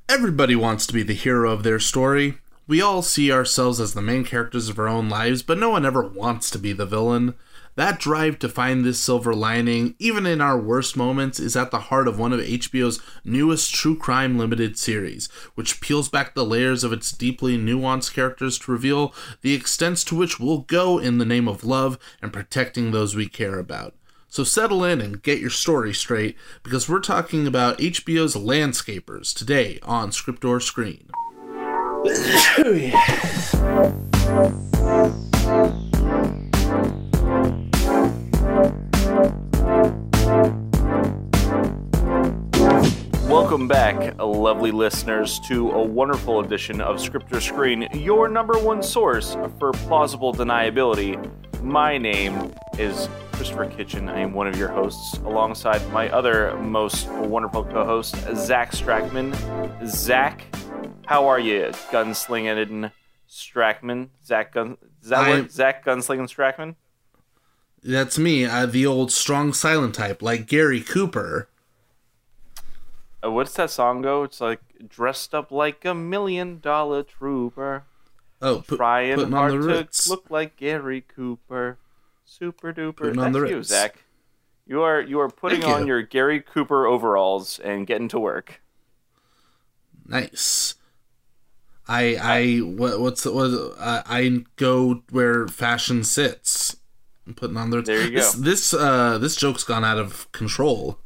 Everybody wants to be the hero of their story. We all see ourselves as the main characters of our own lives, but no one ever wants to be the villain. That drive to find this silver lining, even in our worst moments, is at the heart of one of HBO's newest true crime limited series, which peels back the layers of its deeply nuanced characters to reveal the extents to which we'll go in the name of love and protecting those we care about. So settle in and get your story straight, because we're talking about HBO's Landscapers today on Script or Screen. Welcome back, lovely listeners, to a wonderful edition of Script or Screen, your number one source for plausible deniability. My name is Christopher Kitchen. I am one of your hosts, alongside my other most wonderful co-host, Zach Strackman. Zach, how are you, gunslinging Strackman? Zach Gunslinging Strackman? That's me, the old strong silent type, like Gary Cooper. What's that song go? It's like, dressed up like $1 million trooper. Oh, trying hard on the to Ritz. look like Gary Cooper. Super duper. On the That's you, Ritz. Zach. You are putting Thank on you. your Gary Cooper overalls and getting to work. Nice. I go where fashion sits. I'm putting on the Ritz. There you go. This joke's gone out of control.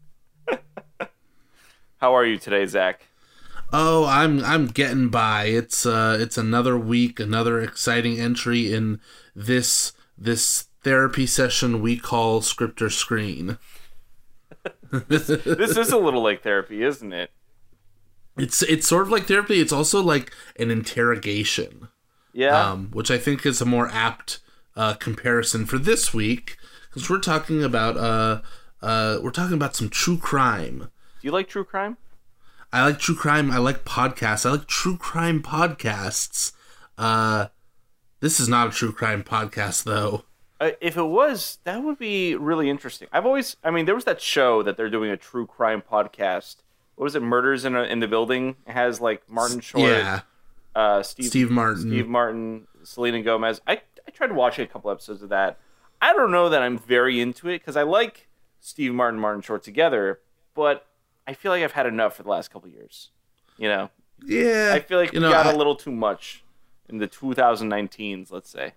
How are you today, Zach? Oh, I'm getting by. It's another week, another exciting entry in this therapy session we call Script or Screen. This is a little like therapy, isn't it? It's sort of like therapy. It's also like an interrogation. Yeah. Which I think is a more apt comparison for this week, because we're talking about some true crime. Do you like true crime? I like true crime. I like podcasts. I like true crime podcasts. This is not a true crime podcast, though. If it was, that would be really interesting. There was that show that they're doing a true crime podcast. What was it? Murders in the Building. It has like Martin Short, Yeah. Steve Martin, Selena Gomez. I tried watching a couple episodes of that. I don't know that I'm very into it because I like Steve Martin and Martin Short together, but I feel like I've had enough for the last couple of years. You know? Yeah. I feel like we got a little too much in the 2019s, let's say.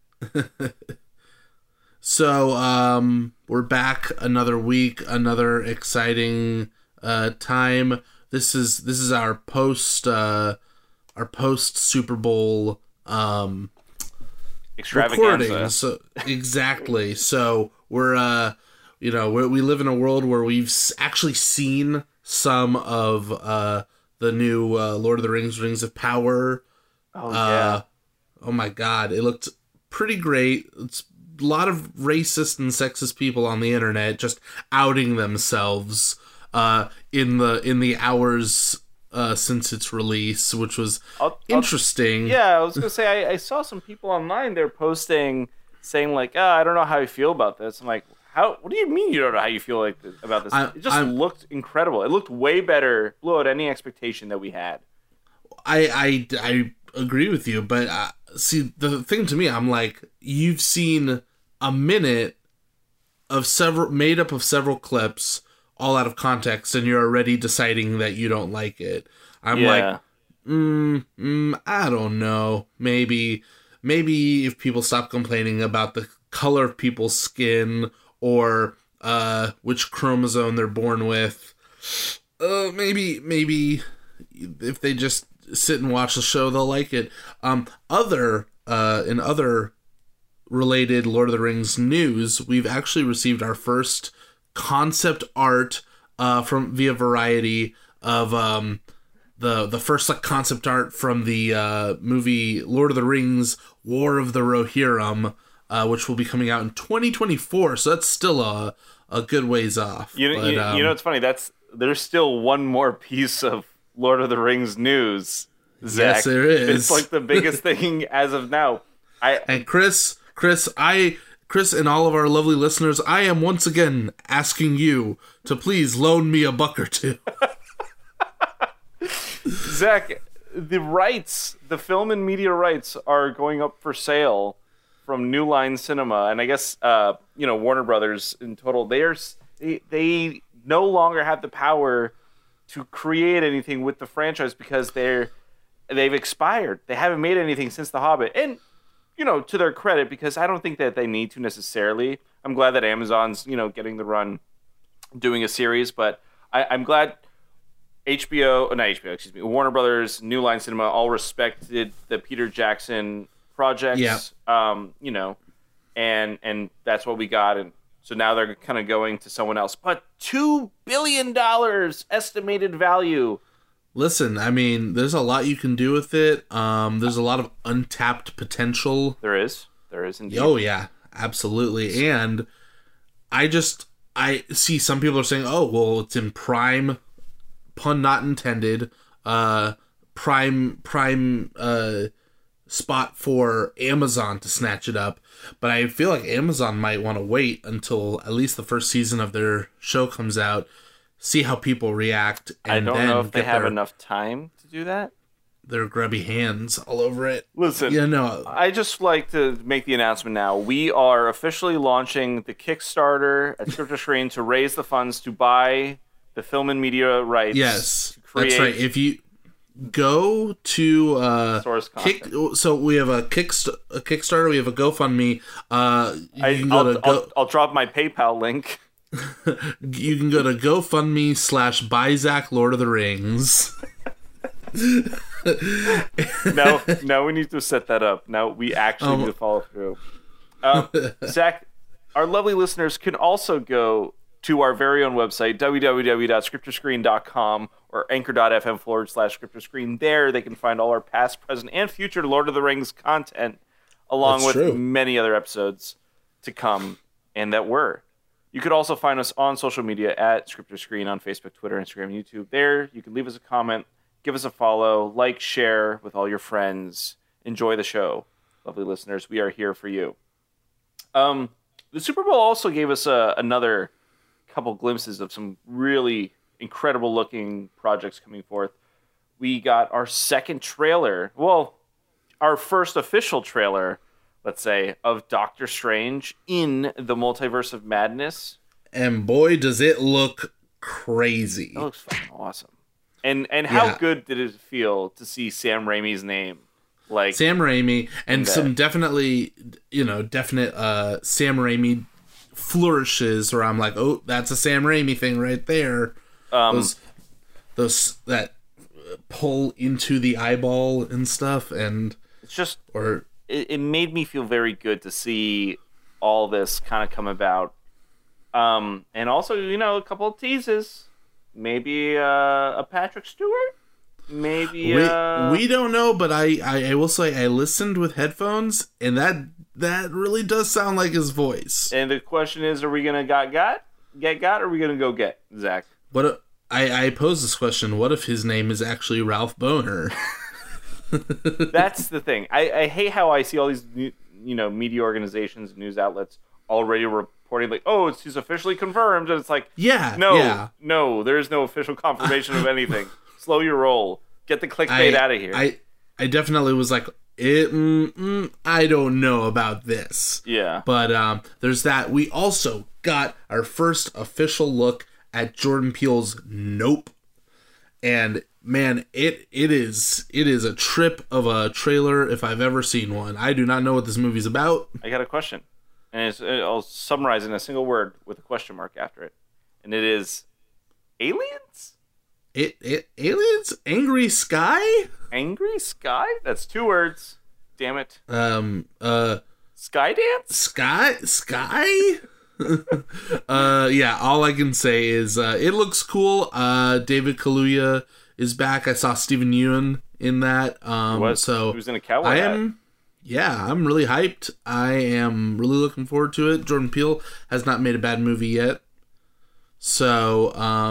So, we're back another week, another exciting time. This is our post Super Bowl Extravaganza. recording. So exactly. So we're we live in a world where we've actually seen some of the new Lord of the Rings, Rings of Power. Oh yeah. Oh my God, it looked pretty great. It's a lot of racist and sexist people on the internet just outing themselves in the hours since its release, which was interesting. Yeah, I was gonna say I saw some people online. They're posting saying like, I don't know how you feel about this. I'm like, what do you mean you don't know how you feel about this? It just looked incredible. It looked way better, blew out any expectation that we had. I agree with you, but see, the thing to me, I'm like, you've seen a minute of made up of several clips, all out of context, and you're already deciding that you don't like it. I'm like, I don't know. Maybe if people stop complaining about the color of people's skin or which chromosome they're born with, maybe if they just sit and watch the show, they'll like it. In other related Lord of the Rings news, we've actually received our first concept art via Variety of the first concept art from the movie Lord of the Rings: War of the Rohirrim, which will be coming out in 2024. So that's still a good ways off. You know, it's funny. There's still one more piece of Lord of the Rings news, Zach. Yes, there is. It's like the biggest thing as of now. And Chris, and all of our lovely listeners, I am once again asking you to please loan me $1 or $2. Zach, the film and media rights are going up for sale from New Line Cinema, and I guess Warner Brothers in total. They no longer have the power to create anything with the franchise because they've expired. They haven't made anything since The Hobbit, and to their credit, because I don't think that they need to necessarily. I'm glad that Amazon's getting the run, doing a series, but I'm glad. Warner Brothers, New Line Cinema all respected the Peter Jackson projects. Yeah. And that's what we got. And so now they're kind of going to someone else. But $2 billion estimated value. Listen, I mean, there's a lot you can do with it. There's a lot of untapped potential. There is indeed. Oh, yeah, absolutely. And I see some people are saying, oh, well, it's in Prime, pun not intended, prime spot for Amazon to snatch it up. But I feel like Amazon might want to wait until at least the first season of their show comes out, see how people react, and I don't know if they have enough time to do that. Their grubby hands all over it. Listen, I just like to make the announcement now. We are officially launching the Kickstarter at Scripture Screen to raise the funds to buy the film and media rights. Yes, that's right. If you go to source content. So we have a Kickstarter, we have a GoFundMe. I'll drop my PayPal link. You can go to GoFundMe/BuyZach Lord of the Rings. No, we need to set that up. Now we actually need to follow through. Zach, our lovely listeners can also go to our very own website, www.scripturescreen.com or anchor.fm/scripturescreen. There they can find all our past, present, and future Lord of the Rings content, along with many other episodes to come and that were. You could also find us on social media at Scripture Screen on Facebook, Twitter, Instagram, YouTube. There, you can leave us a comment, give us a follow, like, share with all your friends. Enjoy the show, lovely listeners. We are here for you. The Super Bowl also gave us another couple glimpses of some really incredible looking projects coming forth. We got our second trailer, our first official trailer, let's say, of Doctor Strange in the Multiverse of Madness. And boy, does it look crazy. It looks fucking awesome. And how good did it feel to see Sam Raimi's name? Like Sam Raimi, and some definite Sam Raimi flourishes where I'm like, oh, that's a Sam Raimi thing right there. Those that pull into the eyeball and stuff, and it's just it made me feel very good to see all this kind of come about. And also, a couple of teases, maybe a Patrick Stewart. Maybe we don't know, but I will say I listened with headphones, and that really does sound like his voice. And the question is, are we gonna get got, or are we gonna go get Zach? What I pose this question: what if his name is actually Ralph Boner? That's the thing. I hate how I see all these media organizations, news outlets already reporting like, oh, he's officially confirmed, and it's like, no, there's no official confirmation of anything. Slow your roll. Get the clickbait out of here. I definitely was like, I don't know about this. Yeah. But there's that. We also got our first official look at Jordan Peele's Nope. And man, it is a trip of a trailer if I've ever seen one. I do not know what this movie's about. I got a question. And I'll summarize in a single word with a question mark after it. And it is aliens? Aliens? Angry Sky? Angry Sky? That's 2 words. Damn it. Skydance? Sky? Yeah, all I can say is it looks cool. David Kaluuya is back. I saw Stephen Yeun in that. Who's in a cowboy hat? Yeah, I'm really hyped. I am really looking forward to it. Jordan Peele has not made a bad movie yet. So,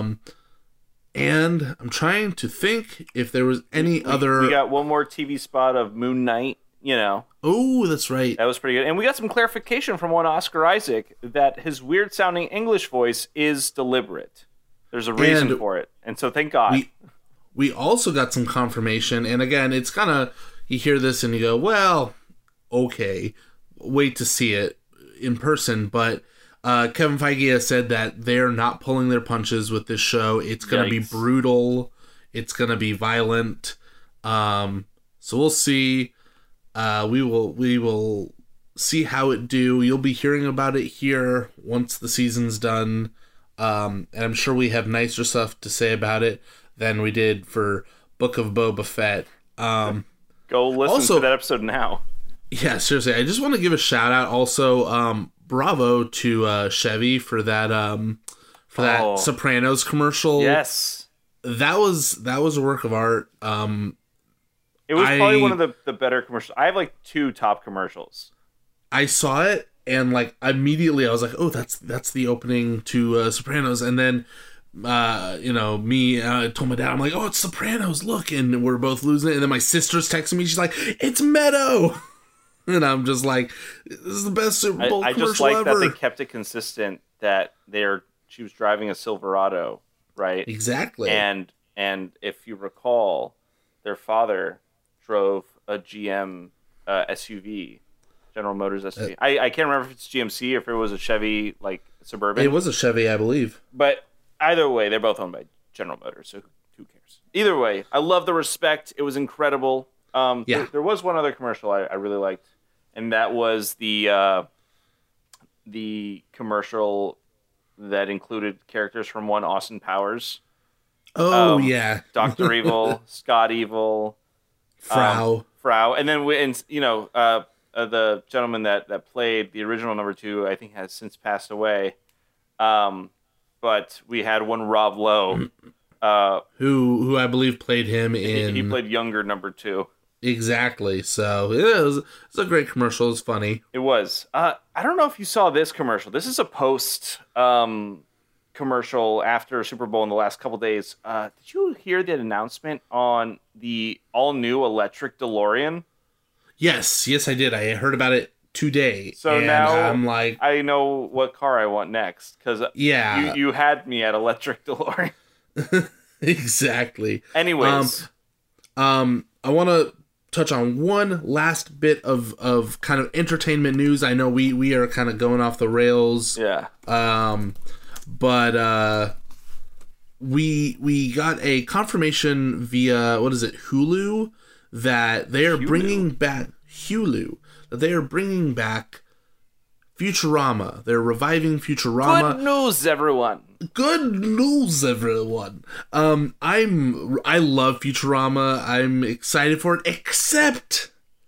and I'm trying to think if there was any other... We got one more TV spot of Moon Knight, Oh, that's right. That was pretty good. And we got some clarification from one Oscar Isaac that his weird-sounding English voice is deliberate. There's a reason for it. And so thank God. we also got some confirmation, and again, it's kind of, you hear this and you go, well, okay, wait to see it in person, but Kevin Feige has said that they're not pulling their punches with this show. It's going to be brutal. It's going to be violent. So we'll see. We will see how it do. You'll be hearing about it here once the season's done. And I'm sure we have nicer stuff to say about it than we did for Book of Boba Fett. Go listen to that episode now. Yeah, seriously. I just want to give a shout out also, bravo to Chevy for that Sopranos commercial. Yes. That was a work of art. It was probably one of the better commercials. I have like 2 top commercials. I saw it and like immediately I was like, oh, that's the opening to Sopranos, and then I told my dad, I'm like, oh, it's Sopranos, look, and we're both losing it, and then my sister's texting me, she's like, it's Meadow. And I'm just like, this is the best Super Bowl commercial just like ever. that they kept it consistent, that she was driving a Silverado, right? Exactly. And if you recall, their father drove a GM SUV, General Motors SUV. I can't remember if it's GMC or if it was a Chevy, like, Suburban. It was a Chevy, I believe. But either way, they're both owned by General Motors, so who cares? Either way, I love the respect. It was incredible. There was one other commercial I really liked, and that was the commercial that included characters from one Austin Powers. Oh, yeah. Dr. Evil, Scott Evil, Frau, and then the gentleman that played the original number 2, I think, has since passed away. But we had one Rob Lowe, who I believe played him in. He played younger number 2. Exactly. So it was a great commercial. It was funny. It was. I don't know if you saw this commercial. This is a post commercial after Super Bowl in the last couple days. Did you hear the announcement on the all new electric DeLorean? Yes, I did. I heard about it today. So now I'm like, I know what car I want next, because you had me at electric DeLorean. Exactly. Anyways, I want to touch on one last bit of kind of entertainment news. I know we are kind of going off the rails. Yeah. But we got a confirmation via, what is it, Hulu, that they are bringing back Hulu. That they are bringing back Futurama. They're reviving Futurama. Good news, everyone. Good news, everyone. I love Futurama. I'm excited for it, except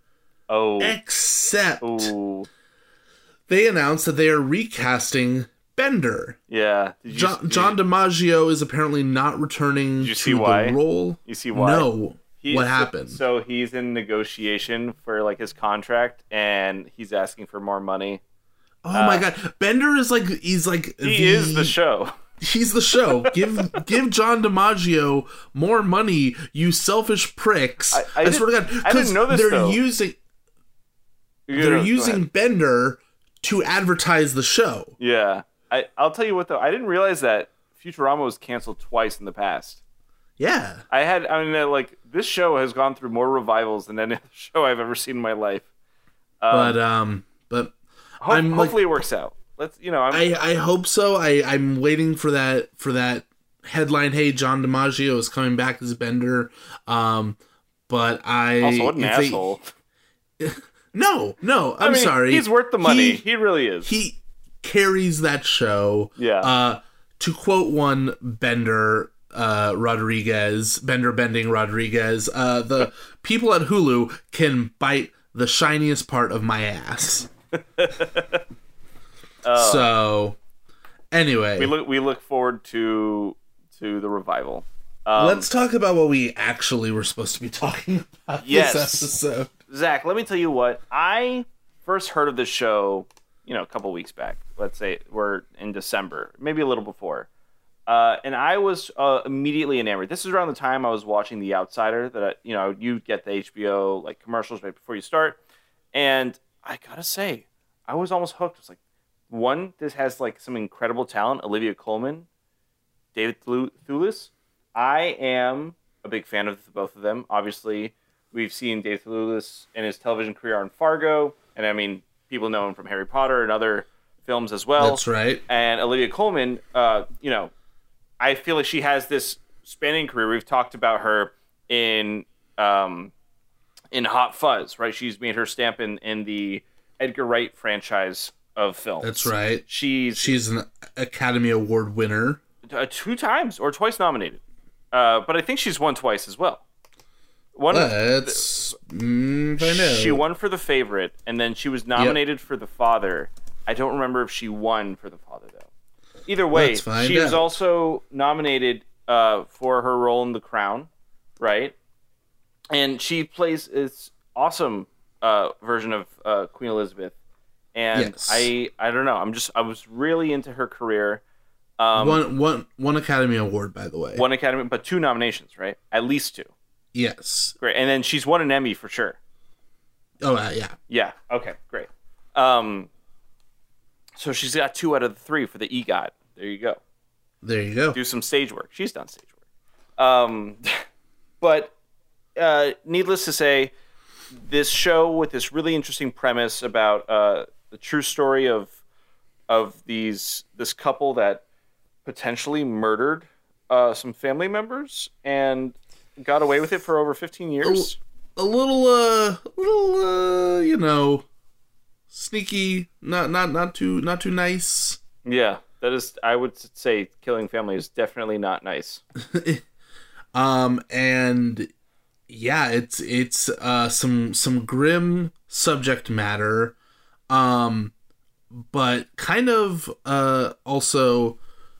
they announced that they are recasting Bender. Yeah. John DiMaggio is apparently not returning to the role. You see why? No. What happened? So he's in negotiation for like his contract, and he's asking for more money. Oh my god, Bender is like he is the show. He's the show. Give John DiMaggio more money, you selfish pricks. I swear to God, I didn't know this. They're using Bender to advertise the show. Yeah, I'll tell you what though, I didn't realize that Futurama was canceled twice in the past. Yeah, this show has gone through more revivals than any other show I've ever seen in my life. But hopefully it works out. I hope so. I'm waiting for that headline. Hey, John DiMaggio is coming back as Bender. But I also, what an asshole. No, I'm sorry. He's worth the money. He really is. He carries that show. Yeah. To quote one Bender. Bender Bending Rodriguez, the people at Hulu can bite the shiniest part of my ass. So, anyway, we look forward to the revival. Let's talk about what we actually were supposed to be talking about this episode. Zach, let me tell you what. I first heard of this show, a couple weeks back. Let's say we're in December, maybe a little before. And I was immediately enamored. This is around the time I was watching The Outsider. That you get the HBO like commercials right before you start, and I gotta say, I was almost hooked. It's like, one, this has like some incredible talent. Olivia Colman, David Thewlis. I am a big fan of both of them. Obviously, we've seen Dave Thewlis in his television career on Fargo, and I mean, people know him from Harry Potter and other films as well. That's right. And Olivia Colman, you know, I feel like she has this spanning career. We've talked about her in Hot Fuzz, right? She's made her stamp in the Edgar Wright franchise of films. That's right. She's an Academy Award winner. 2 times or twice nominated. But I think she's won twice as well. Let's find out. She won for The Favorite, and then she was nominated for The Father. I don't remember if she won for The Father, though. Either way, she was also nominated for her role in The Crown, right? And she plays this awesome version of Queen Elizabeth. And yes. I don't know. I was really into her career. One Academy Award, by the way. One Academy, but 2 nominations, right? At least 2. Yes. Great. And then she's won an Emmy for sure. Oh, yeah. Yeah. Okay, great. So she's got 2 out of the 3 for the EGOT. There you go. There you go. Do some stage work. She's done stage work. But needless to say, this show with this really interesting premise about the true story of this couple that potentially murdered some family members and got away with it for over 15 years. A little, you know, sneaky, not too nice. Yeah, that is. I would say killing family is definitely not nice. And yeah, it's some grim subject matter, but kind of also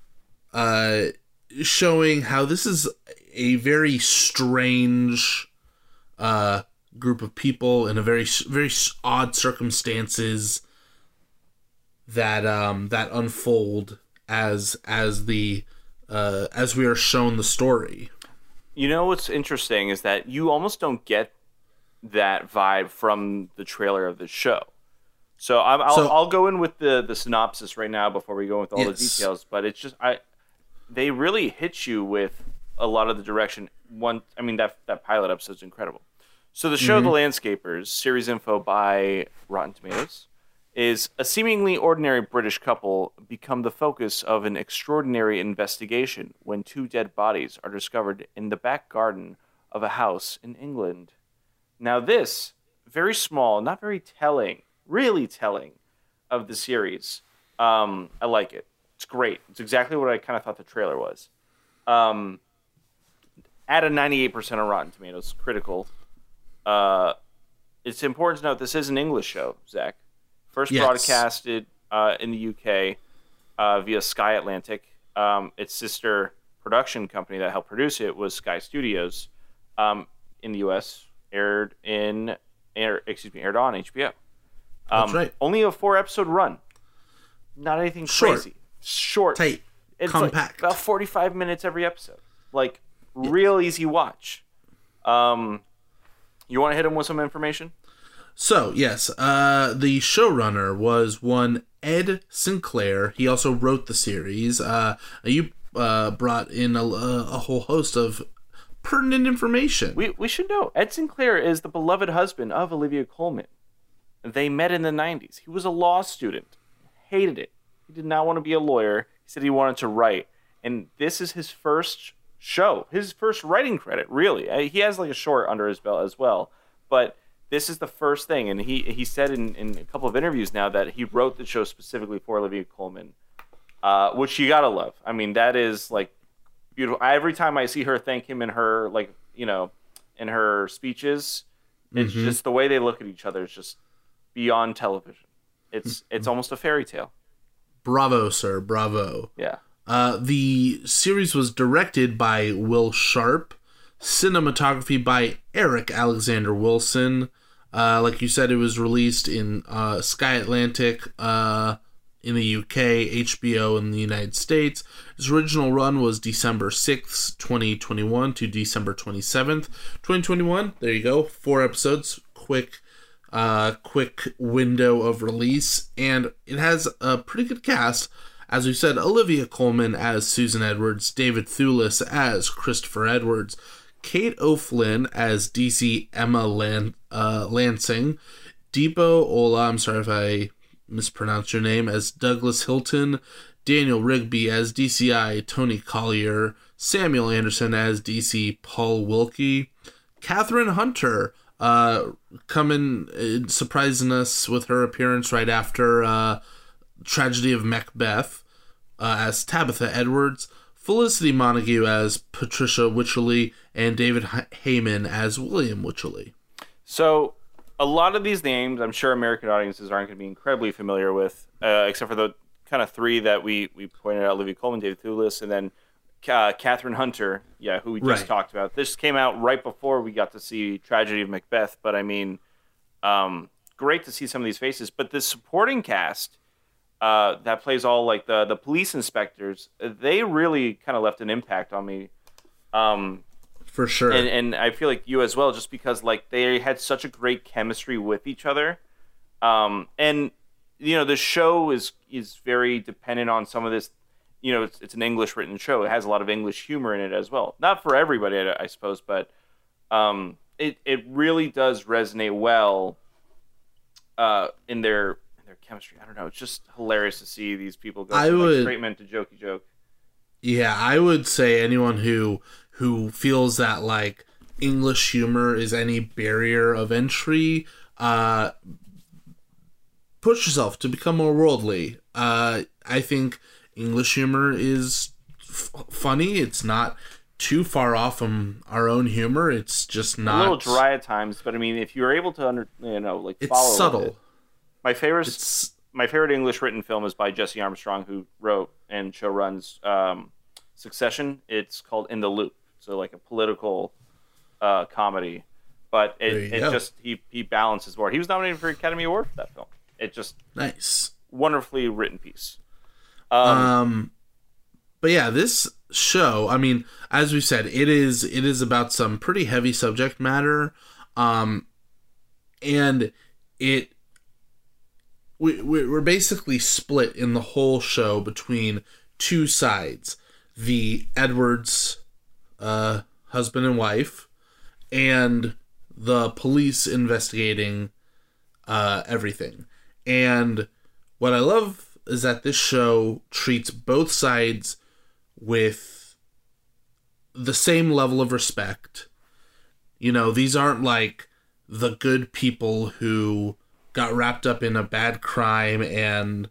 showing how this is a very strange group of people in a very odd circumstances that unfold as we are shown the story. You know what's interesting is that you almost don't get that vibe from the trailer of the show. So I'll go in with the synopsis right now before we go into all the details. But it's just they really hit you with a lot of the direction. That pilot episode is incredible. So the show, The Landscapers, series info by Rotten Tomatoes, is a seemingly ordinary British couple become the focus of an extraordinary investigation when 2 dead bodies are discovered in the back garden of a house in England. Now this, very small, not very telling, really telling of the series. I like it. It's great. It's exactly what I kind of thought the trailer was. At a 98% on Rotten Tomatoes, critical. It's important to note this is an English show, Zach. First broadcasted in the UK via Sky Atlantic. Its sister production company that helped produce it was Sky Studios. In the US, aired on HBO. That's right. Only a 4-episode run. Not anything crazy. Short. Tight. It's compact. Like about 45 minutes every episode. Like, real easy watch. You want to hit them with some information? So, yes, the showrunner was one Ed Sinclair. He also wrote the series. You brought in a whole host of pertinent information. We should know. Ed Sinclair is the beloved husband of Olivia Colman. They met in the 90s. He was a law student. Hated it. He did not want to be a lawyer. He said he wanted to write. And this is his first show. His first writing credit, really. He has like a short under his belt as well. But this is the first thing. And he said in a couple of interviews now that he wrote the show specifically for Olivia Colman, which you gotta love. I mean, that is like beautiful. Every time I see her thank him in her, like, you know, in her speeches, it's just the way they look at each other is just beyond television. It's almost a fairy tale. Bravo, sir. Bravo. Yeah. The series was directed by Will Sharp, cinematography by Eric Alexander Wilson. Like you said, it was released in Sky Atlantic in the UK, HBO in the United States. Its original run was December 6th, 2021 to December 27th, 2021. There you go. 4 episodes. Quick window of release. And it has a pretty good cast. As we said, Olivia Colman as Susan Edwards, David Thewlis as Christopher Edwards, Kate O'Flynn as DC Emma Lansing, Deepo Ola, I'm sorry if I mispronounced your name, as Douglas Hilton, Daniel Rigby as DCI Tony Collier, Samuel Anderson as DC Paul Wilkie, Catherine Hunter coming surprising us with her appearance right after Tragedy of Macbeth as Tabitha Edwards, Felicity Montague as Patricia Wycherley, and David Heyman as William Wycherley. So, a lot of these names, I'm sure American audiences aren't going to be incredibly familiar with, except for the kind of three that we pointed out: Olivia Colman, David Thewlis, and then Catherine Hunter, who we just talked about. This came out right before we got to see Tragedy of Macbeth, but I mean, great to see some of these faces. But the supporting cast that plays all like the police inspectors, they really kind of left an impact on me. For sure. And I feel like you as well, just because like they had such a great chemistry with each other. And you know, the show is very dependent on some of this. You know, it's an English written show. It has a lot of English humor in it as well. Not for everybody, I suppose, but it really does resonate well in their chemistry. I don't know. It's just hilarious to see these people go from like straight men to jokey joke. Yeah, I would say anyone who feels that like English humor is any barrier of entry, push yourself to become more worldly. I think English humor is funny. It's not too far off from our own humor. It's just not a little dry at times, but I mean, if you're able to follow, it's subtle. My favorite English written film is by Jesse Armstrong, who wrote and showruns Succession. It's called In the Loop, so like a political comedy, but he balances more. He was nominated for an Academy Award for that film. It just nice, wonderfully written piece. But yeah, this show, I mean, as we said, it is about some pretty heavy subject matter, and we're basically split in the whole show between two sides: the Edwards husband and wife, and the police investigating everything. And what I love is that this show treats both sides with the same level of respect. You know, these aren't like the good people who got wrapped up in a bad crime and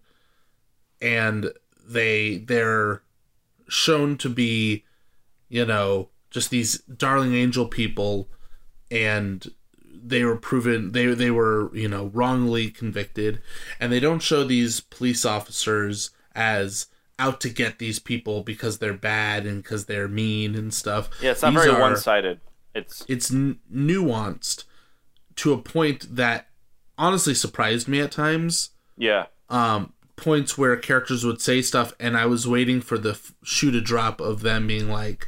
they're shown to be, you know, just these darling angel people, and they were proven they were, you know, wrongly convicted, and they don't show these police officers as out to get these people because they're bad and because they're mean and stuff. Yeah, it's not very one-sided. It's nuanced to a point that honestly surprised me at times. Yeah. Points where characters would say stuff, and I was waiting for the shoe to drop of them being like,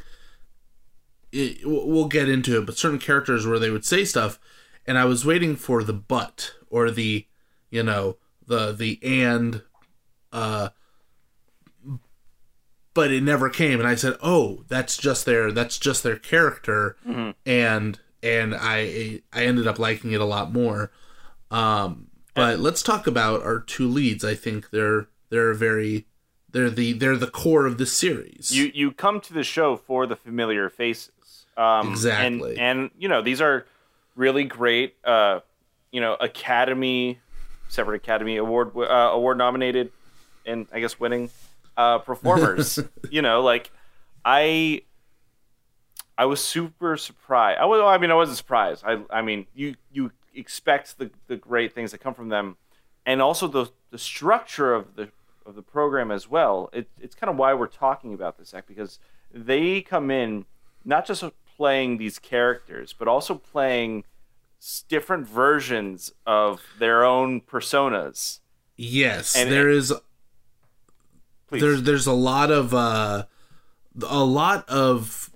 we'll get into it, but certain characters where they would say stuff, and I was waiting for the but or the, you know, the and, but it never came, and I said, oh, that's just their character, mm-hmm. and I ended up liking it a lot more. But let's talk about our two leads. I think they're the core of this series. You come to the show for the familiar faces. Exactly. And you know, these are really great separate Academy Award nominated and I guess winning performers. You know, like I was super surprised. I wasn't surprised. I mean, you expect the great things that come from them, and also the structure of the program as well. It's kind of why we're talking about this act, because they come in not just playing these characters, but also playing different versions of their own personas. Yes, and there's a lot of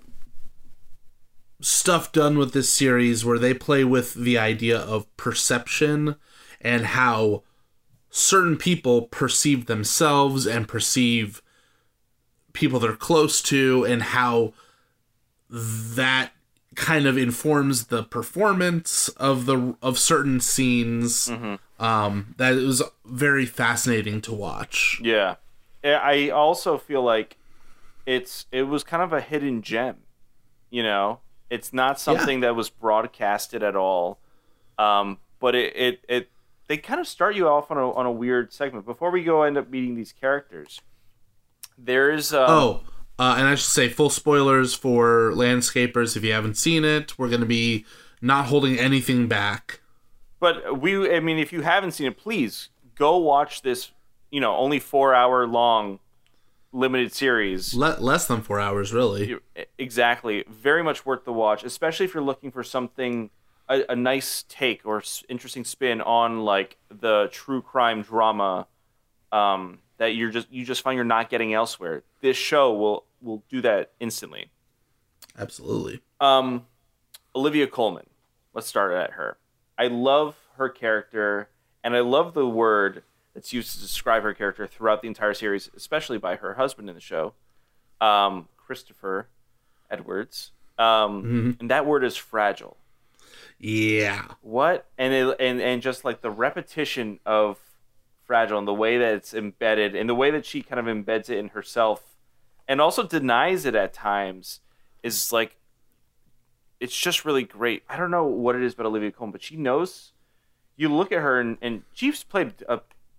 stuff done with this series where they play with the idea of perception and how certain people perceive themselves and perceive people they're close to, and how that kind of informs the performance of certain scenes. That it was very fascinating to watch. Yeah. I also feel like it was kind of a hidden gem, you know? It's not something that was broadcasted at all. But they kind of start you off on a weird segment. Before we end up meeting these characters, there's... and I should say, full spoilers for Landscapers. If you haven't seen it, we're going to be not holding anything back. But if you haven't seen it, please go watch this, only 4-hour long limited series. Less than 4 hours, really. Exactly. Very much worth the watch, especially if you're looking for something, a nice take or interesting spin on like the true crime drama that you just find you're not getting elsewhere. This show will do that instantly. Absolutely. Olivia Colman. Let's start at her. I love her character, and I love the word that's used to describe her character throughout the entire series, especially by her husband in the show, Christopher Edwards. And that word is fragile. Yeah. What? And just like the repetition of fragile and the way that it's embedded and the way that she kind of embeds it in herself and also denies it at times is like, it's just really great. I don't know what it is about Olivia Colman, but she knows. You look at her and she's played a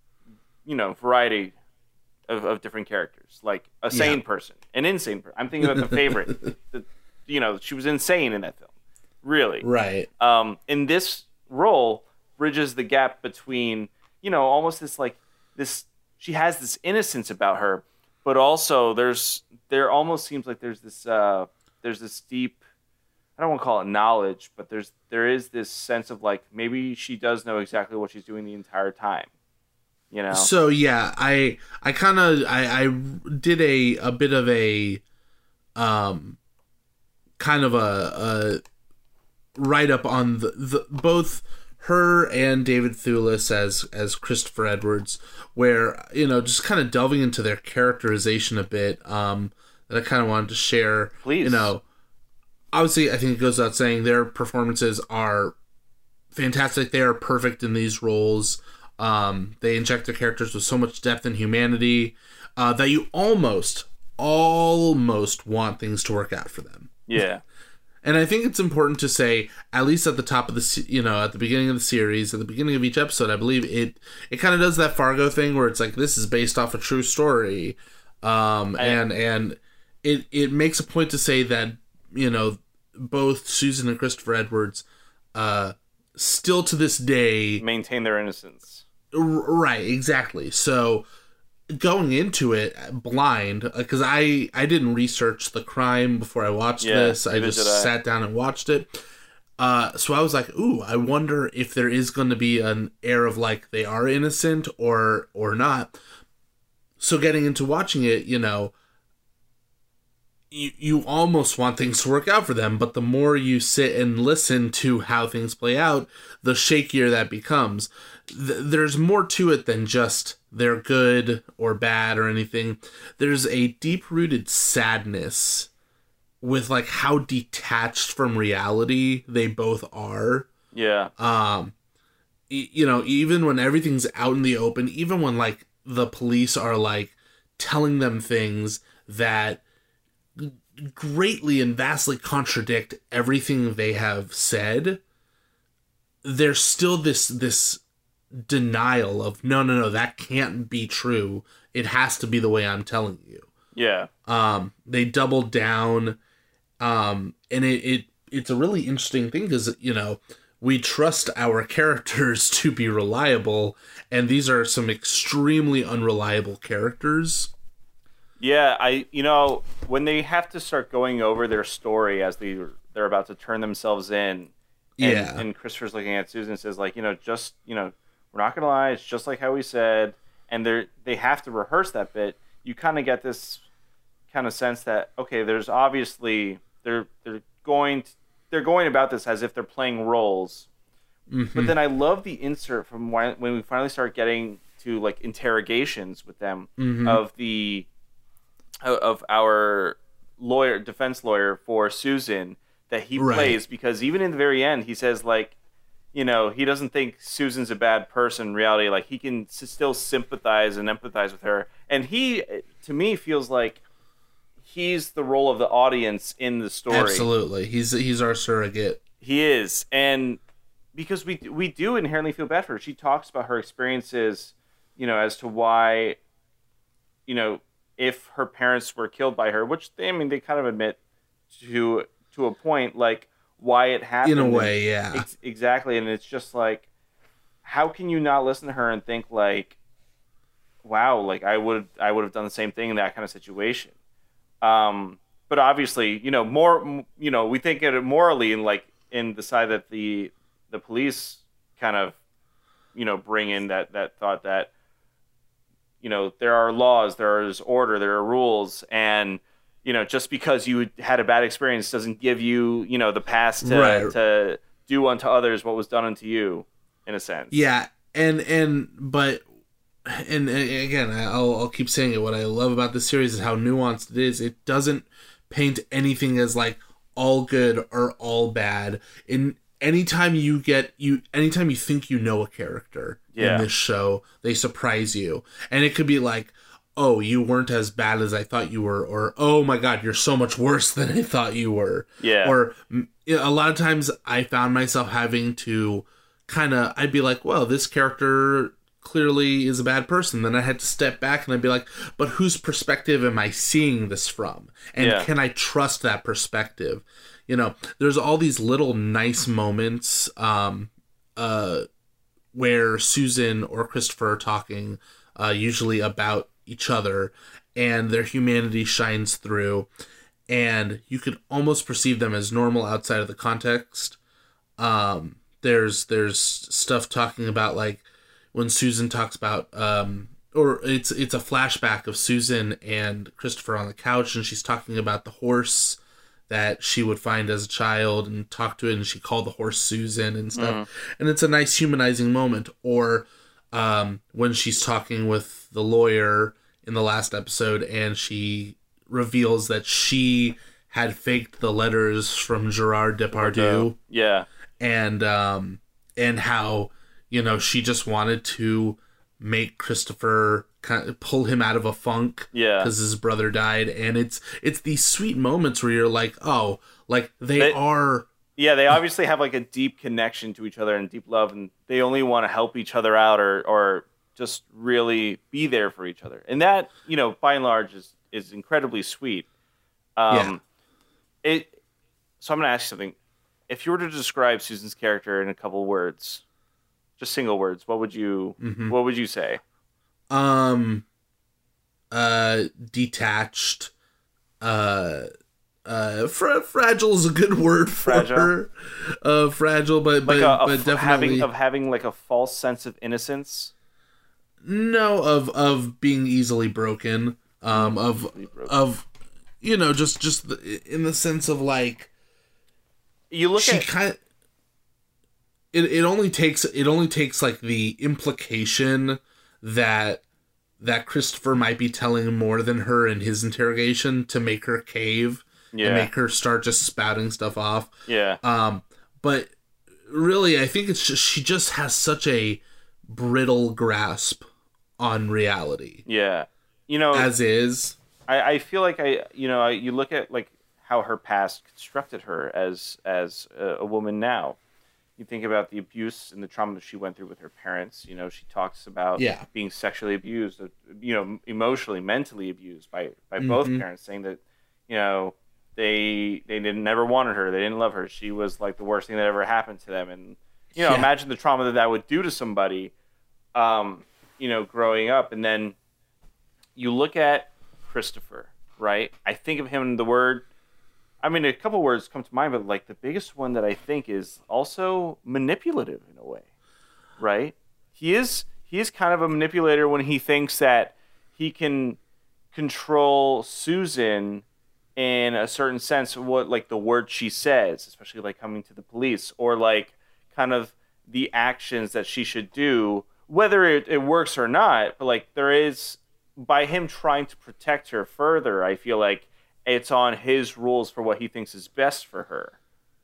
variety of different characters, like a sane person, an insane person. I'm thinking about The Favorite. She was insane in that film. Really. Right. In this role, bridges the gap between, almost this, she has this innocence about her, but also there almost seems like there's this deep, I don't want to call it knowledge, but there is this sense of like, maybe she does know exactly what she's doing the entire time. So yeah, I did a bit of a kind of a write up on the both her and David Thewlis as Christopher Edwards, where just kind of delving into their characterization a bit. That I kind of wanted to share. Please. Obviously, I think it goes without saying their performances are fantastic. They are perfect in these roles. They inject their characters with so much depth and humanity that you almost want things to work out for them. Yeah. And I think it's important to say, at least at the top of the, at the beginning of the series, at the beginning of each episode, I believe it kind of does that Fargo thing where it's like, this is based off a true story. And it makes a point to say that, both Susan and Christopher Edwards, still to this day maintain their innocence. Right, exactly. So going into it blind, because I didn't research the crime before I watched this. I just sat down and watched it. So I was like, ooh, I wonder if there is going to be an air of like they are innocent or not. So getting into watching it, you almost want things to work out for them, but the more you sit and listen to how things play out, the shakier that becomes. There's more to it than just they're good or bad or anything. There's a deep-rooted sadness with like how detached from reality they both are. Yeah. Even when everything's out in the open, even when like the police are like telling them things that greatly and vastly contradict everything they have said, there's still this denial of no, that can't be true. It has to be the way I'm telling you. Yeah. They double down, and it's a really interesting thing because we trust our characters to be reliable, and these are some extremely unreliable characters. Yeah, when they have to start going over their story as they're about to turn themselves in, and Christopher's looking at Susan and says like, we're not gonna lie, it's just like how we said, and they have to rehearse that bit. You kind of get this kind of sense that okay, there's obviously they're going about this as if they're playing roles. Mm-hmm. But then I love the insert from when we finally start getting to like interrogations with them of our defense lawyer for Susan, that he Right. plays, because even in the very end, he says, like, you know, he doesn't think Susan's a bad person in reality. Like, he can still sympathize and empathize with her. And he, to me, feels like he's the role of the audience in the story. Absolutely. He's our surrogate. He is. And because we do inherently feel bad for her. She talks about her experiences, you know, as to why, you know, if her parents were killed by her, which they kind of admit to a point, like, why it happened. In a way, yeah. Exactly. And it's just like, how can you not listen to her and think, like, wow, like, I would have done the same thing in that kind of situation. But obviously, you know, more, you know, we think it morally, in the side that the police kind of, you know, bring in that thought that, you know, there are laws, there is order, there are rules, and, you know, just because you had a bad experience doesn't give you, you know, the pass to do unto others what was done unto you, in a sense. Yeah, and again, I'll keep saying it. What I love about this series is how nuanced it is. It doesn't paint anything as like all good or all bad. Anytime you think you know a character in this show, they surprise you, and it could be like, oh, you weren't as bad as I thought you were, or oh my god, you're so much worse than I thought you were. Yeah. Or a lot of times I found myself having to I'd be like, well, this character clearly is a bad person. Then I had to step back and I'd be like, but whose perspective am I seeing this from? And can I trust that perspective? You know, there's all these little nice moments where Susan or Christopher are talking usually about each other, and their humanity shines through, and you could almost perceive them as normal outside of the context. There's stuff talking about, like, when Susan talks about or it's a flashback of Susan and Christopher on the couch, and she's talking about the horse that she would find as a child and talk to it, and she called the horse Susan and stuff. And it's a nice humanizing moment. Or when she's talking with the lawyer in the last episode, and she reveals that she had faked the letters from Gerard Depardieu. And how, you know, she just wanted to make Christopher kind of pull him out of a funk because his brother died. And it's these sweet moments where you're like, oh, like they are... Yeah, they obviously have like a deep connection to each other and deep love, and they only want to help each other out or just really be there for each other. And that, you know, by and large is incredibly sweet. So I'm going to ask you something. If you were to describe Susan's character in a couple words, just single words, what would you say? Detached. Fragile is a good word for her. Fragile, but definitely having like a false sense of innocence. No, of being easily broken. Of you know, just in the sense of, like, you look she at kind of, it only takes like the implication that Christopher might be telling more than her in his interrogation to make her cave and make her start just spouting stuff off. But really, I think it's just she just has such a brittle grasp on reality. You know, as is. I feel like you look at like how her past constructed her as a woman now. You think about the abuse and the trauma that she went through with her parents. You know, she talks about being sexually abused, you know, emotionally, mentally abused by both parents, saying that, you know, they never wanted her, they didn't love her. She was like the worst thing that ever happened to them. And, you know, imagine the trauma that would do to somebody, you know, growing up. And then you look at Christopher, right? I think of him in the word. I mean, a couple words come to mind, but like the biggest one that I think is also manipulative in a way, right? He is kind of a manipulator when he thinks that he can control Susan in a certain sense, what, like the words she says, especially like coming to the police, or like kind of the actions that she should do, whether it works or not. But like there is, by him trying to protect her further, I feel like it's on his rules for what he thinks is best for her.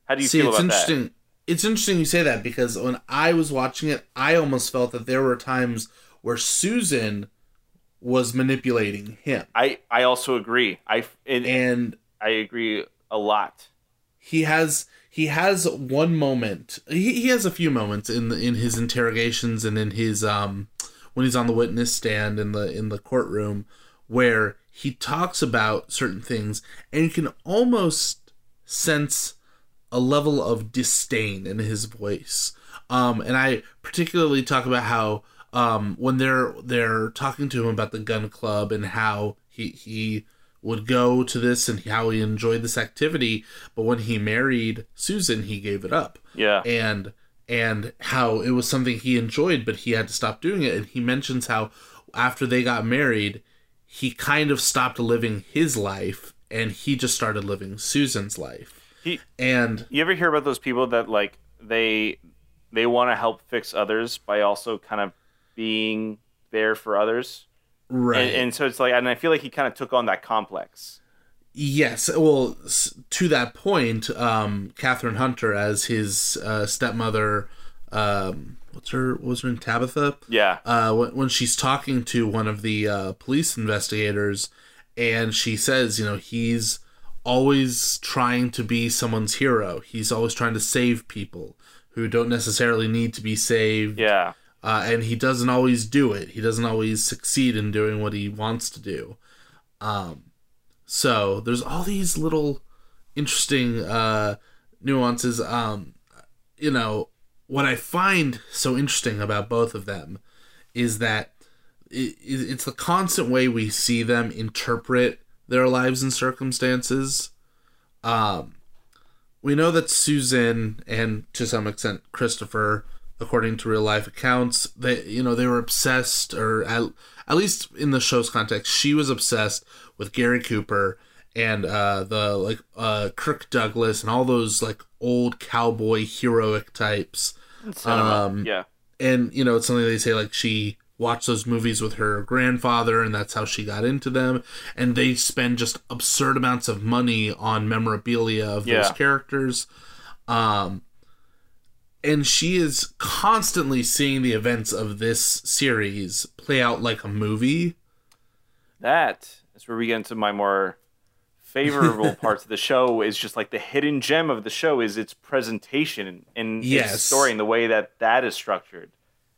How do you See, feel it's about interesting. that? It's interesting you say that because when I was watching it, I almost felt that there were times where Susan was manipulating him, I also agree. and I agree a lot. he has one moment. He has a few moments in his interrogations and in his when he's on the witness stand in the courtroom where he talks about certain things, and you can almost sense a level of disdain in his voice. And I particularly talk about how when they're talking to him about the gun club and how he would go to this and how he enjoyed this activity, but when he married Susan, he gave it up. Yeah. And how it was something he enjoyed, but he had to stop doing it. And he mentions how after they got married, he kind of stopped living his life and he just started living Susan's life. And you ever hear about those people that like they want to help fix others by also kind of being there for others? right. And so it's like, and I feel like he kind of took on that complex. Yes, well, to that point, Catherine Hunter as his stepmother, what was her name, Tabitha? Yeah. When she's talking to one of the police investigators, and she says, he's always trying to be someone's hero. He's always trying to save people who don't necessarily need to be saved. Yeah. And he doesn't always do it. He doesn't always succeed in doing what he wants to do. So there's all these little interesting nuances. What I find so interesting about both of them is that it's the constant way we see them interpret their lives and circumstances. We know that Susan and to some extent Christopher, according to real life accounts, they were obsessed, or at least in the show's context, she was obsessed with Gary Cooper and Kirk Douglas and all those like old cowboy heroic types. Cinema. Yeah. And it's something they say like she watched those movies with her grandfather and that's how she got into them, and they spend just absurd amounts of money on memorabilia of those characters. And she is constantly seeing the events of this series play out like a movie. That is where we get into my more favorable parts of the show, is just like the hidden gem of the show is its presentation and its story and the way that is structured.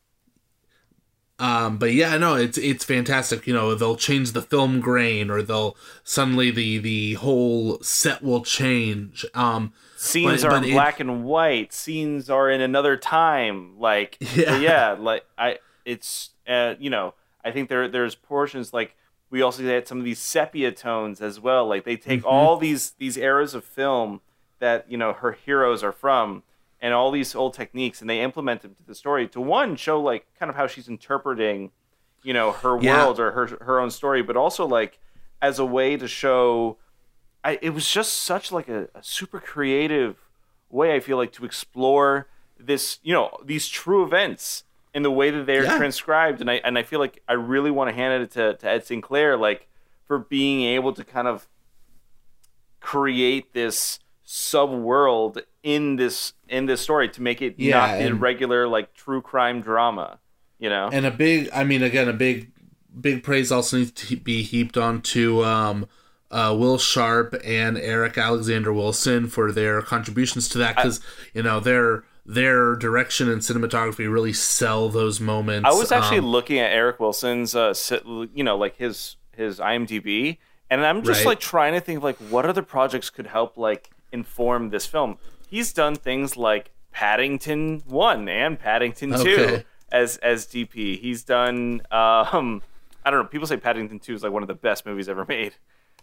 But yeah, no, it's fantastic. They'll change the film grain, or they'll suddenly the whole set will change. Scenes are in black and white. Scenes are in another time. Like I think there's portions like we also get some of these sepia tones as well. Like they take all these eras of film that her heroes are from, and all these old techniques, and they implement them to the story to one show like kind of how she's interpreting, her world or her own story, but also like as a way to show. It was just such like a super creative way, I feel like, to explore this, these true events in the way that they're transcribed, and I feel like I really want to hand it to Ed Sinclair, like for being able to kind of create this sub-world in this story to make it not the regular like true crime drama, And a big praise also needs to be heaped onto Will Sharp and Eric Alexander Wilson for their contributions to that, because their direction and cinematography really sell those moments. I was actually looking at Eric Wilson's like his IMDb, and I'm just like trying to think of like what other projects could help like inform this film. He's done things like Paddington 1 and Paddington 2 as DP. He's done I don't know, people say Paddington 2 is like one of the best movies ever made.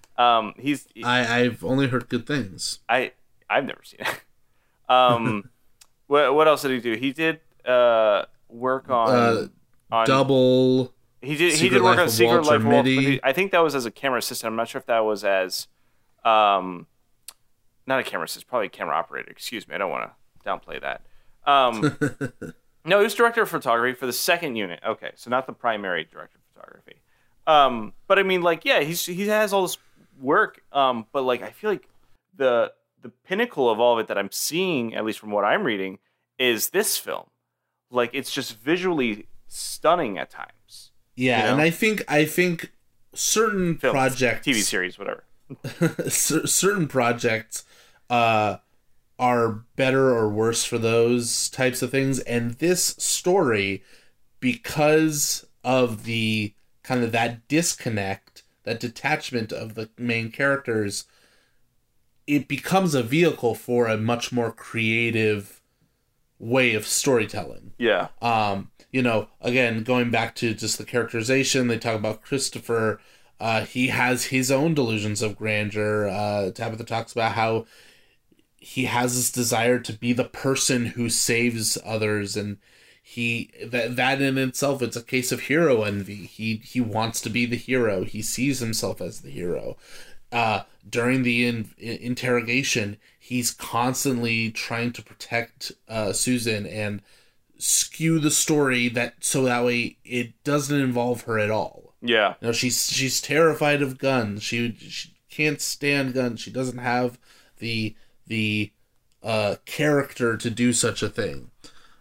I've only heard good things. I've never seen it. What else did he do? He did work on Double. He did work on Secret Life of Walter Mitty. I think that was as a camera assistant. I'm not sure if that was as not a camera assistant, probably a camera operator. Excuse me, I don't want to downplay that. No, he was director of photography for the second unit. Okay, so not the primary director of photography. But I mean, like, yeah, he has all this work, but like I feel like the the pinnacle of all of it that I'm seeing, at least from what I'm reading, is this film. Like, it's just visually stunning at times. Yeah, you know? and I think certain Films, projects, TV series, whatever. certain projects are better or worse for those types of things, and this story, because of the kind of that disconnect, that detachment of the main characters, it becomes a vehicle for a much more creative way of storytelling. Yeah. Again, going back to just the characterization, they talk about Christopher. He has his own delusions of grandeur. Tabitha talks about how he has this desire to be the person who saves others, and that in itself, it's a case of hero envy. He wants to be the hero. He sees himself as the hero. During the interrogation, he's constantly trying to protect Susan and skew the story so that way it doesn't involve her at all. Yeah. She's terrified of guns. She can't stand guns. She doesn't have the character to do such a thing.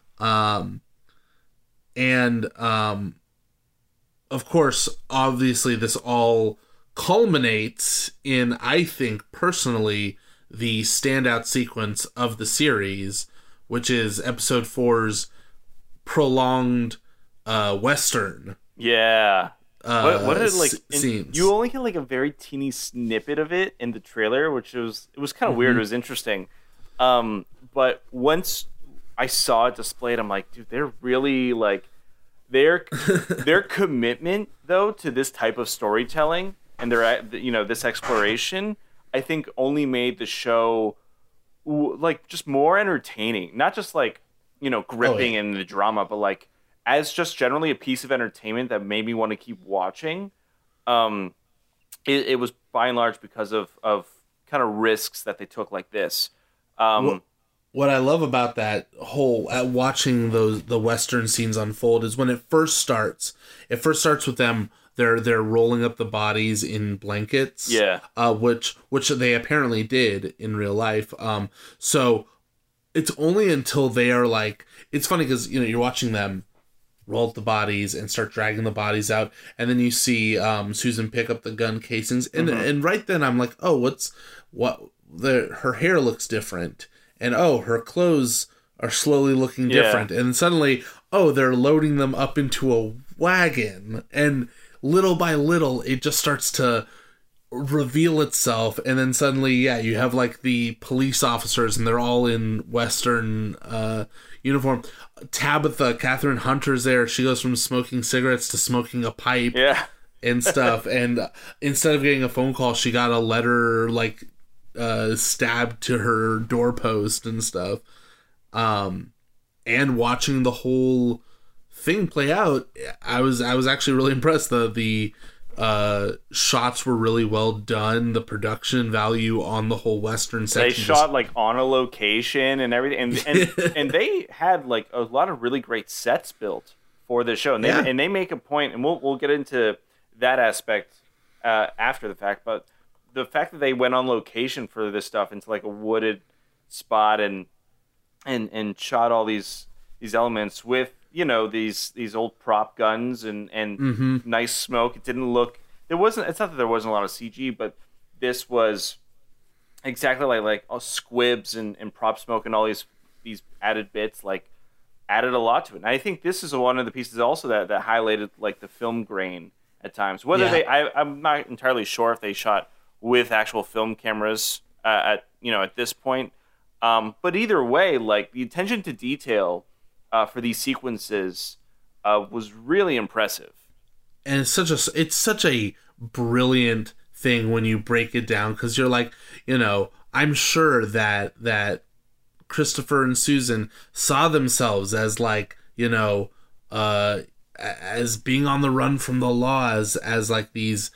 Of course, obviously, this all culminates in, I think, personally, the standout sequence of the series, which is episode 4's prolonged Western. Yeah. What did scenes. You only get like a very teeny snippet of it in the trailer, which was kind of weird. It was interesting. But once I saw it displayed, I'm like, dude, they're really like their commitment though to this type of storytelling and this exploration, I think only made the show like just more entertaining. Not just like, gripping in the drama, but like as just generally a piece of entertainment that made me want to keep watching. It was by and large because of kind of risks that they took like this. What I love about that whole watching the Western scenes unfold is when it first starts with them. They're rolling up the bodies in blankets. Yeah. Which they apparently did in real life. So it's only until they are like, it's funny because you're watching them roll up the bodies and start dragging the bodies out, and then you see Susan pick up the gun casings, and and right then I'm like, oh, her hair looks different, and oh, her clothes are slowly looking different, and suddenly, oh, they're loading them up into a wagon, and little by little it just starts to reveal itself, and then suddenly you have like the police officers and they're all in Western uniform. Tabitha, Catherine Hunter's there. She goes from smoking cigarettes to smoking a pipe and stuff, and instead of getting a phone call, she got a letter like stabbed to her doorpost and stuff. And watching the whole thing play out, I was actually really impressed. The shots were really well done. The production value on the whole Western section. They shot like on a location and everything, and they had like a lot of really great sets built for the show. And they make a point, and we'll get into that aspect after the fact. But the fact that they went on location for this stuff into like a wooded spot and shot all these elements with these old prop guns and nice smoke. It didn't look. It's not that there wasn't a lot of CG, but this was exactly like squibs and prop smoke and all these added bits like added a lot to it. And I think this is one of the pieces also that highlighted like the film grain at times. Whether I'm not entirely sure if they shot with actual film cameras at this point, but either way, like the attention to detail for these sequences was really impressive. And it's such a brilliant thing when you break it down, because you're like, I'm sure that Christopher and Susan saw themselves as like, as being on the run from the law, as like these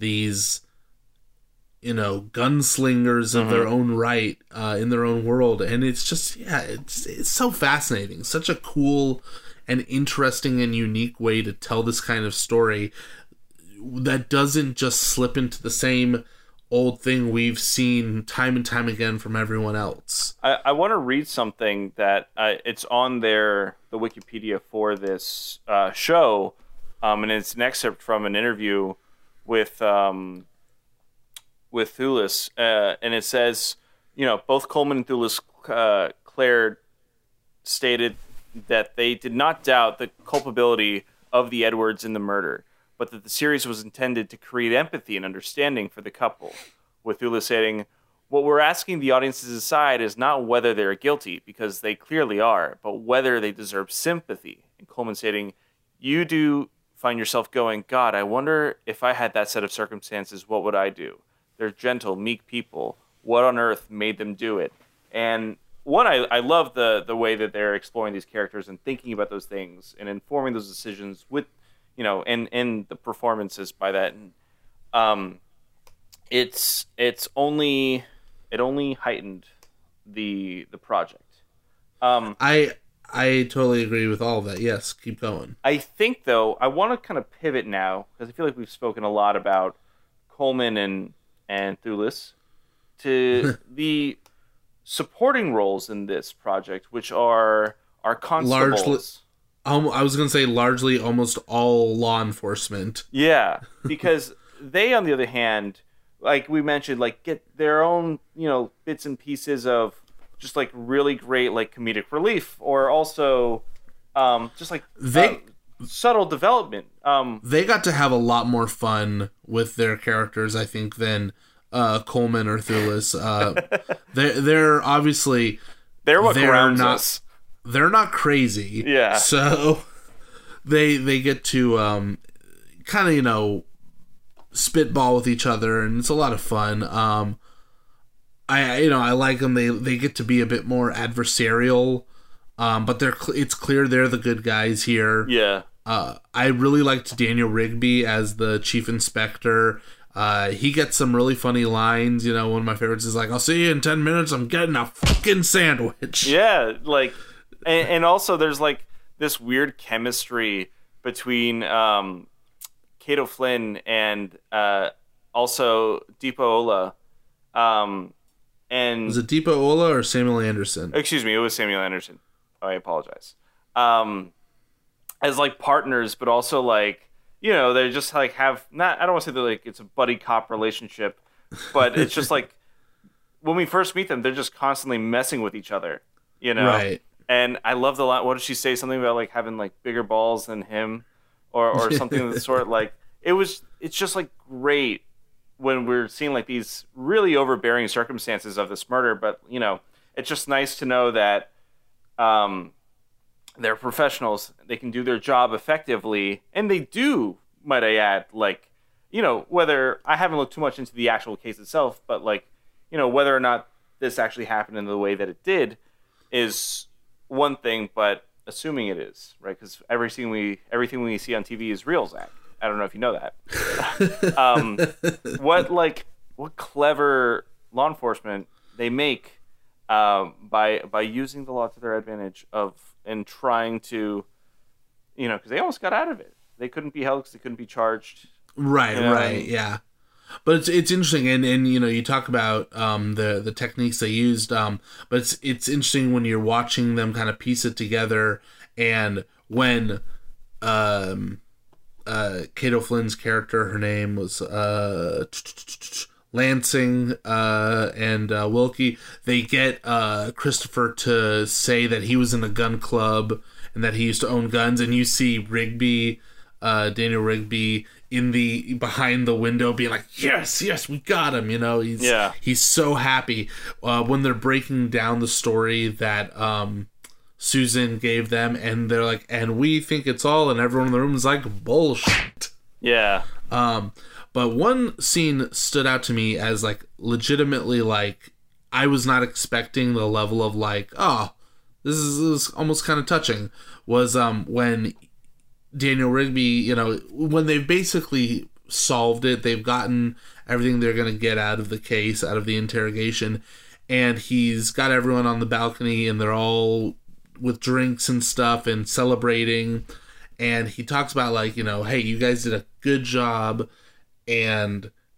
gunslingers of their own right, in their own world. And it's just, it's so fascinating. Such a cool and interesting and unique way to tell this kind of story that doesn't just slip into the same old thing we've seen time and time again from everyone else. I want to read something that it's on the Wikipedia for this show, and it's an excerpt from an interview with Thewlis, and it says, both Coleman and Thewlis Clare stated that they did not doubt the culpability of the Edwards in the murder, but that the series was intended to create empathy and understanding for the couple, with Thewlis saying, "What we're asking the audience to decide is not whether they're guilty, because they clearly are, but whether they deserve sympathy." And Coleman stating, "You do find yourself going, God, I wonder if I had that set of circumstances, what would I do? They're gentle, meek people. What on earth made them do it?" And I love the way that they're exploring these characters and thinking about those things and informing those decisions with, and the performances by that. And it only heightened the project. I totally agree with all of that. Yes, keep going. I think, though, I want to kind of pivot now, because I feel like we've spoken a lot about Coleman and Thewlis, to the supporting roles in this project, which are constables. I was going to say largely almost all law enforcement. Yeah, because they, on the other hand, like we mentioned, like get their own, bits and pieces of just like really great like comedic relief, or also just like subtle development. They got to have a lot more fun with their characters, I think, than Coleman or Thewlis. They're obviously what grounds us. They're not crazy. Yeah. So they get to kind of spitball with each other, and it's a lot of fun. I like them. They get to be a bit more adversarial, but it's clear they're the good guys here. Yeah. I really liked Daniel Rigby as the chief inspector. He gets some really funny lines. One of my favorites is like, "I'll see you in 10 minutes. I'm getting a fucking sandwich." Yeah, like, and also there's like this weird chemistry between Kato Flynn and also Deepa Ola. And was it Deepa Ola or Samuel Anderson? Excuse me, it was Samuel Anderson. I apologize. As like partners, but also like, they just like have not. I don't want to say that like it's a buddy cop relationship, but it's just like when we first meet them, they're just constantly messing with each other. Right. And I love the line. What did she say? Something about like having like bigger balls than him, or something of the sort. Like it's just like great when we're seeing like these really overbearing circumstances of this murder. But it's just nice to know that they're professionals. They can do their job effectively, and they do. Might I add, like whether I haven't looked too much into the actual case itself, but like whether or not this actually happened in the way that it did is one thing, but assuming it is, right? Because everything we see on TV is real, Zach. I don't know if you know that. What clever law enforcement they make by using the law to their advantage and trying to, because they almost got out of it. They couldn't be held because they couldn't be charged. Right, yeah. But it's interesting, and you talk about the techniques they used, but it's interesting when you're watching them kind of piece it together, and when Kato Flynn's character, her name was Lansing, and Wilkie, they get Christopher to say that he was in a gun club and that he used to own guns, and you see Rigby, Daniel Rigby, behind the window being like, yes, we got him. He's so happy when they're breaking down the story that Susan gave them, and they're like, and we think it's all, and everyone in the room is like, bullshit. Yeah. But one scene stood out to me as like legitimately like I was not expecting the level of like, oh, this is almost kind of touching, was when Daniel Rigby, when they've basically solved it, they've gotten everything they're going to get out of the case, out of the interrogation, and he's got everyone on the balcony, and they're all with drinks and stuff and celebrating, and he talks about like, hey, you guys did a good job, and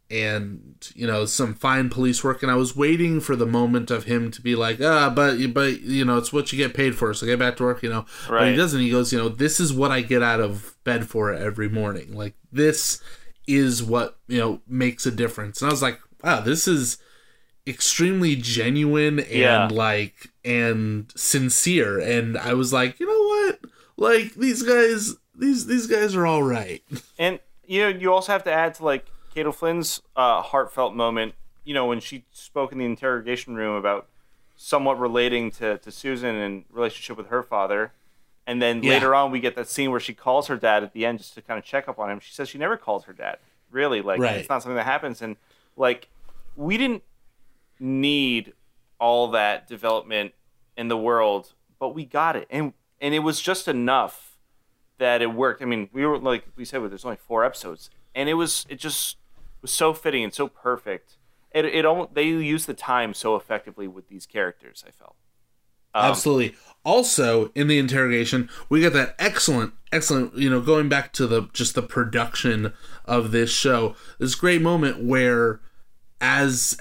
some fine police work, and I was waiting for the moment of him to be like, but it's what you get paid for, so get back to work, Right. But he doesn't. He goes, this is what I get out of bed for every morning. Like, this is what, makes a difference. And I was like, wow, this is extremely genuine and and sincere. And I was like, you know what? Like, these guys are all right. And, you also have to add to, like, Kate O'Flynn's heartfelt moment, when she spoke in the interrogation room about somewhat relating to Susan and relationship with her father. And then later on, we get that scene where she calls her dad at the end just to kind of check up on him. She says she never calls her dad. Really, like, It's not something that happens. And, like, we didn't need all that development in the world, but we got it. And it was just enough that it worked. I mean, we were, like we said, there's only 4 episodes. And it just was so fitting and so perfect. They used the time so effectively with these characters, I felt. Absolutely. Also, in the interrogation, we got that excellent, going back to the production of this show, this great moment where God,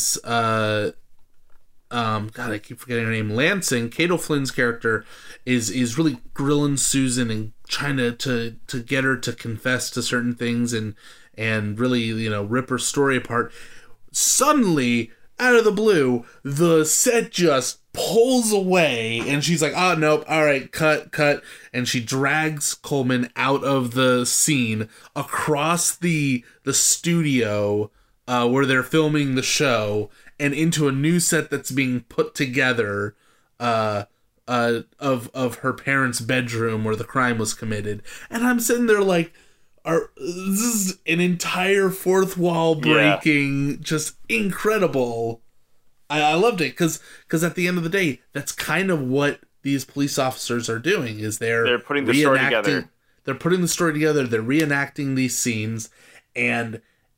I keep forgetting her name, Lansing, Kate O'Flynn's character is really grilling Susan and trying to get her to confess to certain things and really, rip her story apart. Suddenly, out of the blue, the set just pulls away, and she's like, oh, nope, all right, cut. And she drags Coleman out of the scene across the studio where they're filming the show and into a new set that's being put together of her parents' bedroom where the crime was committed. And I'm sitting there like, this is an entire fourth wall breaking, just incredible. I loved it because at the end of the day, that's kind of what these police officers are doing. Is they're putting the story together. They're putting the story together. They're reenacting these scenes, and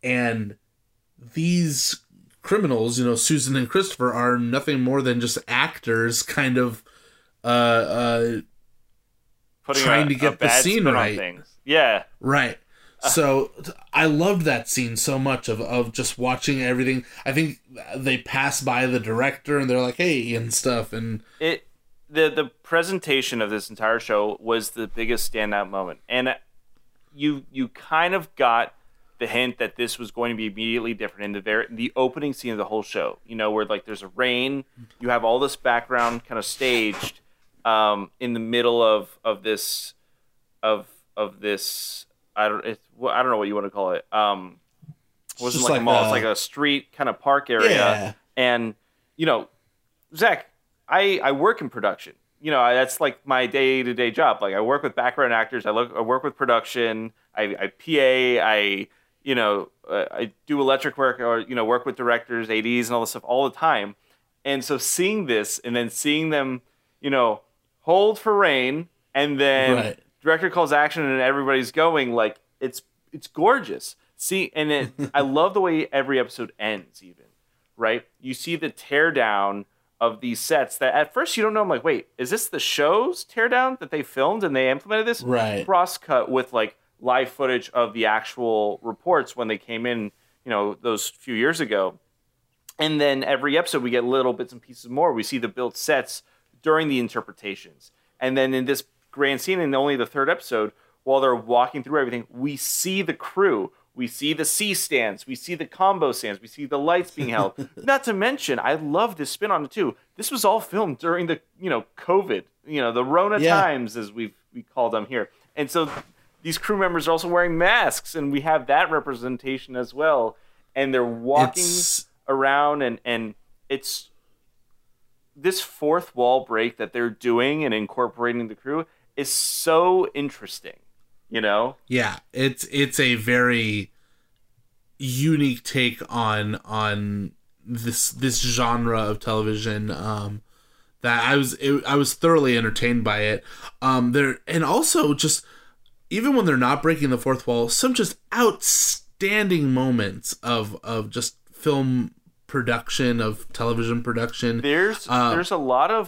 these criminals, Susan and Christopher, are nothing more than just actors, kind of trying to get the scene right. Things. Yeah. Right. So I loved that scene so much of just watching everything. I think they pass by the director and they're like, hey, and stuff. And the presentation of this entire show was the biggest standout moment. And you kind of got the hint that this was going to be immediately different in the opening scene of the whole show, where like there's a rain, you have all this background kind of staged in the middle of this I don't know what you want to call it. It wasn't like a mall. It's like a street kind of park area. Yeah. And, Zach, I work in production. That's like my day-to-day job. Like I work with background actors. I work with production. I PA. I do electric work or, work with directors, ADs, and all this stuff all the time. And so seeing this and then seeing them, hold for rain and then director calls action and everybody's going, like, it's gorgeous. See, and I love the way every episode ends even, right? You see the teardown of these sets that at first you don't know. I'm like, wait, is this the show's teardown that they filmed and they implemented this? Right. Cross-cut with, like, live footage of the actual reports when they came in, those few years ago. And then every episode we get little bits and pieces more. We see the built sets during the interpretations. And then in this grand scene in only the 3rd episode, while they're walking through everything, we see the crew. We see the C stands. We see the combo stands. We see the lights being held. Not to mention, I love this spin on it too. This was all filmed during the, COVID, the Rona times, as we call them here. And so these crew members are also wearing masks, and we have that representation as well. And they're walking around, and it's this fourth wall break that they're doing and incorporating the crew is so interesting, Yeah, it's a very unique take on this genre of television. That I was thoroughly entertained by it. And also just even when they're not breaking the fourth wall, some just outstanding moments of just film production, of television production. There's a lot of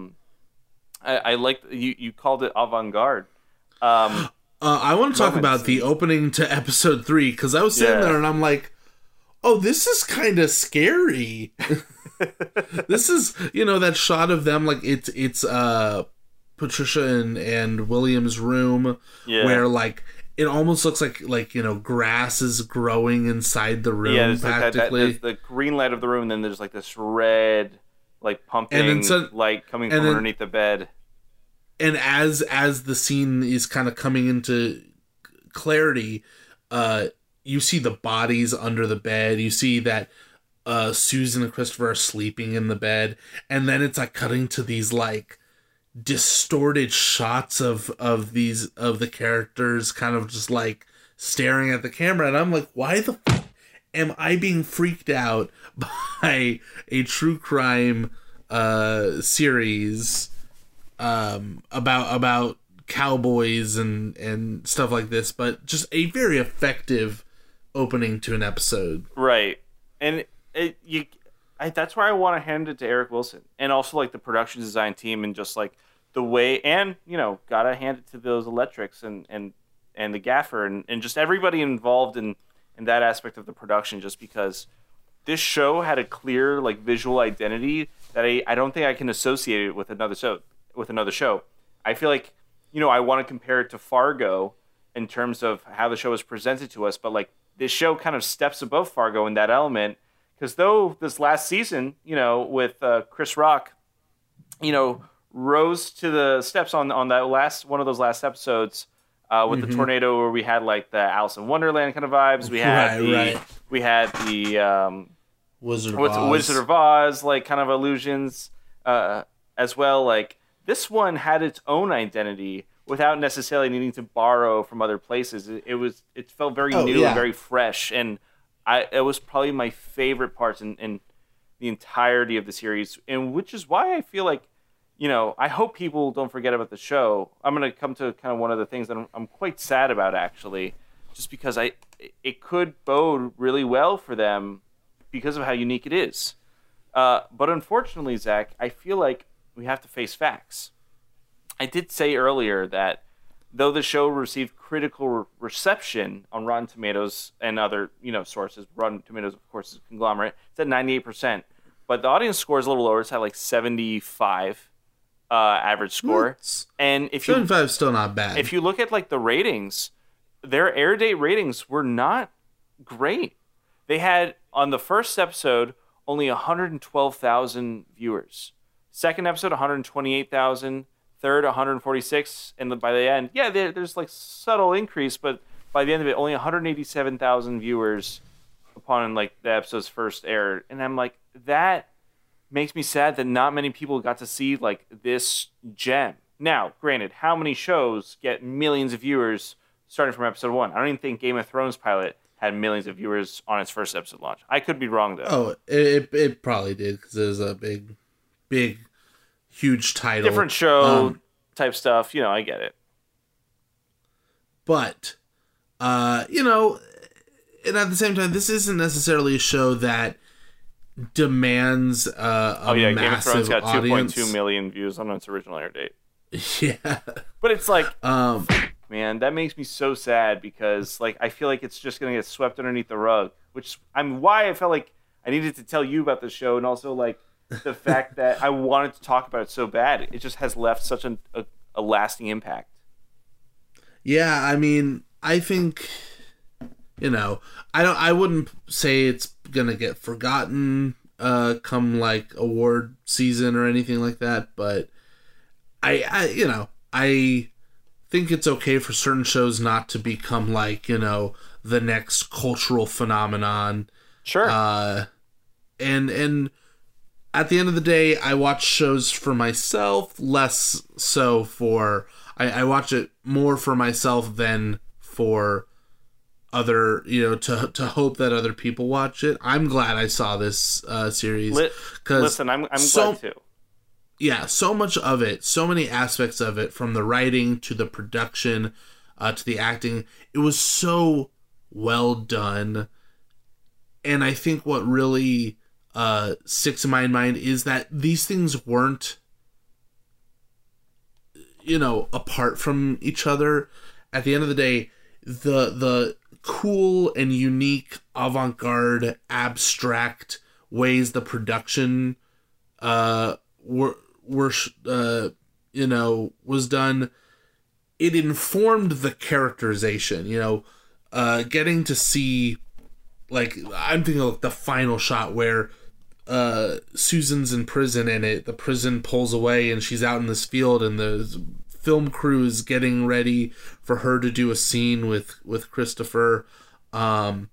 I like you called it avant-garde. I want to talk about the opening to episode 3 because I was sitting there and I'm like, oh, this is kind of scary. This is, that shot of them, like, it's Patricia and William's room, where, like, it almost looks like grass is growing inside the room. Yeah, practically. There's the green light of the room, and then there's, like, this red, like, pumping light coming from underneath the bed. And as the scene is kind of coming into clarity, you see the bodies under the bed. You see that Susan and Christopher are sleeping in the bed, and then it's like cutting to these like distorted shots of the characters kind of just like staring at the camera, and I'm like, why the fuck am I being freaked out by a true crime series about cowboys and stuff like this, but just a very effective opening to an episode. Right. And that's where I want to hand it to Eric Wilson, and also like the production design team, and just like the way, and gotta hand it to those electrics and the gaffer and just everybody involved in that aspect of the production, just because this show had a clear like visual identity that I don't think I can associate it with another show. I feel like I want to compare it to Fargo in terms of how the show is presented to us, but like this show kind of steps above Fargo in that element, because though this last season, with Chris Rock, rose to the steps on that last one of those last episodes with the tornado, where we had like the Alice in Wonderland kind of vibes. We had the Wizard of Oz like kind of illusions as well. Like this one had its own identity without necessarily needing to borrow from other places. It felt very new and very fresh, and it was probably my favorite parts in the entirety of the series, and which is why I feel like, I hope people don't forget about the show. I'm going to come to kind of one of the things that I'm quite sad about, actually, just because it could bode really well for them because of how unique it is. But unfortunately, Zach, I feel like we have to face facts. I did say earlier that though the show received critical reception on Rotten Tomatoes and other sources, Rotten Tomatoes, of course, is a conglomerate, it's at 98%. But the audience score is a little lower. It's at like 75 average score. And if 75 is still not bad. If you look at like the ratings, their air date ratings were not great. They had, on the first episode, only 112,000 viewers. Second episode, 128,000. Third, 146. And by the end, there's like subtle increase, but by the end of it, only 187,000 viewers upon like the episode's first air. And I'm like, that makes me sad that not many people got to see like this gem. Now, granted, how many shows get millions of viewers starting from episode 1? I don't even think Game of Thrones pilot had millions of viewers on its first episode launch. I could be wrong though. Oh, it probably did, because it was a big, huge title. Different show type stuff. I get it. But, and at the same time, this isn't necessarily a show that demands a Game of massive Thrones got audience. 2.2 million views on its original air date. Yeah. But it's like, man, that makes me so sad, because like I feel like it's just going to get swept underneath the rug, which why I felt like I needed to tell you about the show, and also like the fact that I wanted to talk about it so bad. It just has left such a lasting impact. Yeah, I mean, I think, I wouldn't say it's gonna get forgotten come like award season or anything like that, but I think it's okay for certain shows not to become like, the next cultural phenomenon. Sure. And at the end of the day, I watch shows for myself, less so for... I watch it more for myself than for other, to hope that other people watch it. I'm glad I saw this series. Listen, I'm glad too. Yeah, so much of it, so many aspects of it, from the writing to the production to the acting, it was so well done. And I think what really sticks in my mind is that these things weren't, apart from each other. At the end of the day, the cool and unique, avant-garde, abstract ways the production were was done. It informed the characterization, getting to see, like, I'm thinking of the final shot where Susan's in prison and the prison pulls away and she's out in this field and the film crew is getting ready for her to do a scene with Christopher, and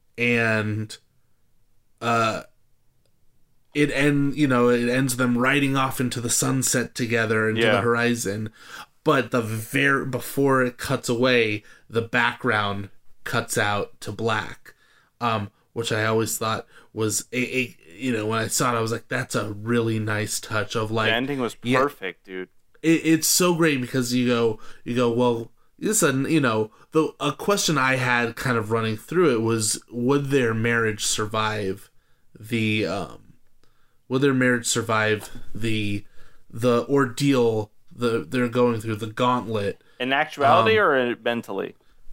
it ends them riding off into the sunset together into the horizon, but before it cuts away, the background cuts out to black, which I always thought was when I saw it, I was like, that's a really nice touch of, like, the ending was perfect, dude. It's so great because you go, well, listen, a question I had kind of running through it was, would their marriage survive the ordeal they're going through, the gauntlet? In actuality or mentally?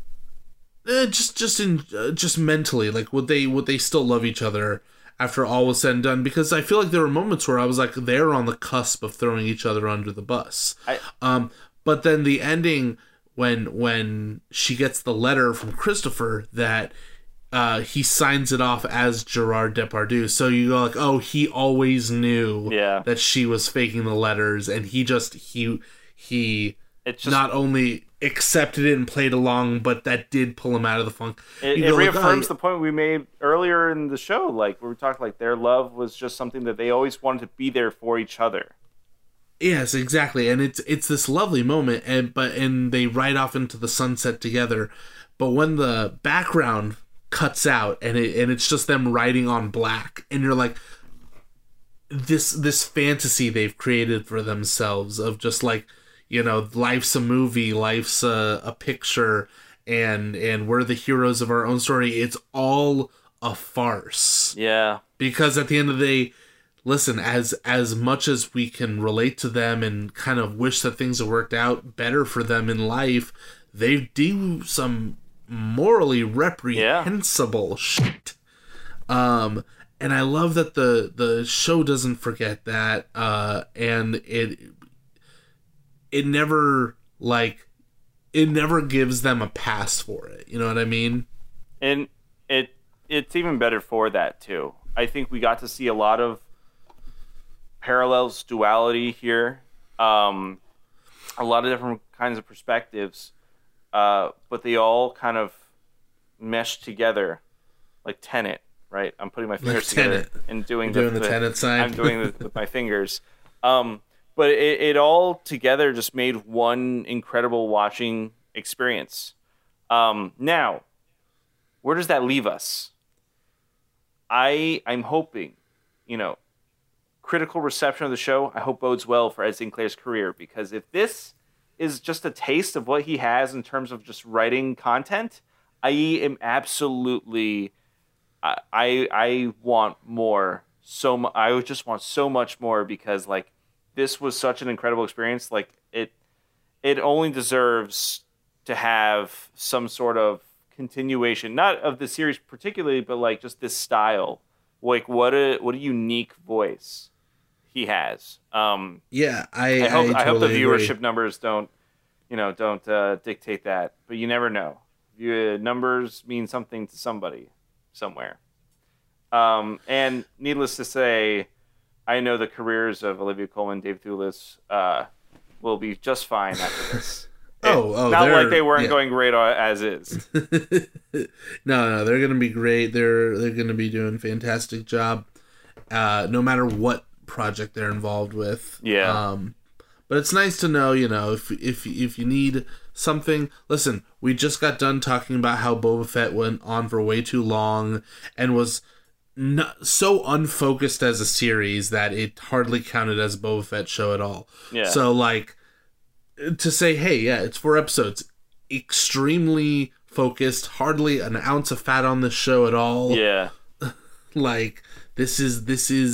Just mentally, like, would they still love each other after all was said and done? Because I feel like there were moments where I was like, they're on the cusp of throwing each other under the bus. But then the ending, when she gets the letter from Christopher that he signs it off as Gerard Depardieu, so you go like, oh, he always knew that she was faking the letters, and he not only accepted it and played along, but that did pull him out of the funk. It reaffirms the point we made earlier in the show, like, where we talked, like, their love was just something that they always wanted to be there for each other. Yes, exactly. And it's this lovely moment, and they ride off into the sunset together, but when the background cuts out and it's just them riding on black, and you're like, this fantasy they've created for themselves of just, like, life's a movie, life's a picture, and we're the heroes of our own story. It's all a farce. Yeah. Because at the end of the day, listen, as much as we can relate to them and kind of wish that things had worked out better for them in life, they do some morally reprehensible shit. And I love that the show doesn't forget that, and it never gives them a pass for it. You know what I mean? And it's even better for that too. I think we got to see a lot of parallels, duality here, a lot of different kinds of perspectives, but they all kind of mesh together, like Tenet, right? I'm putting my fingers together and doing the Tenet sign. I'm doing it with my fingers. But it all together just made one incredible watching experience. Now, where does that leave us? I'm hoping, critical reception of the show, I hope bodes well for Ed St. Clair's career, because if this is just a taste of what he has in terms of just writing content, I am absolutely, I want more. I would just want so much more, because, like, this was such an incredible experience. Like, it only deserves to have some sort of continuation, not of the series particularly, but, like, just this style. Like, what a unique voice he has. Yeah, I hope the viewership numbers don't dictate that, but you never know. Numbers mean something to somebody somewhere. And needless to say, I know the careers of Olivia Colman, Dave Thewlis will be just fine after this. Not like they weren't going great as is. No, they're gonna be great. They're gonna be doing a fantastic job, no matter what project they're involved with. Yeah. But it's nice to know, if you need something. Listen, we just got done talking about how Boba Fett went on for way too long and was so unfocused as a series that it hardly counted as a Boba Fett show at all. Yeah. So, like, to say, hey, yeah, it's 4 episodes, extremely focused, hardly an ounce of fat on this show at all. Yeah. Like, this is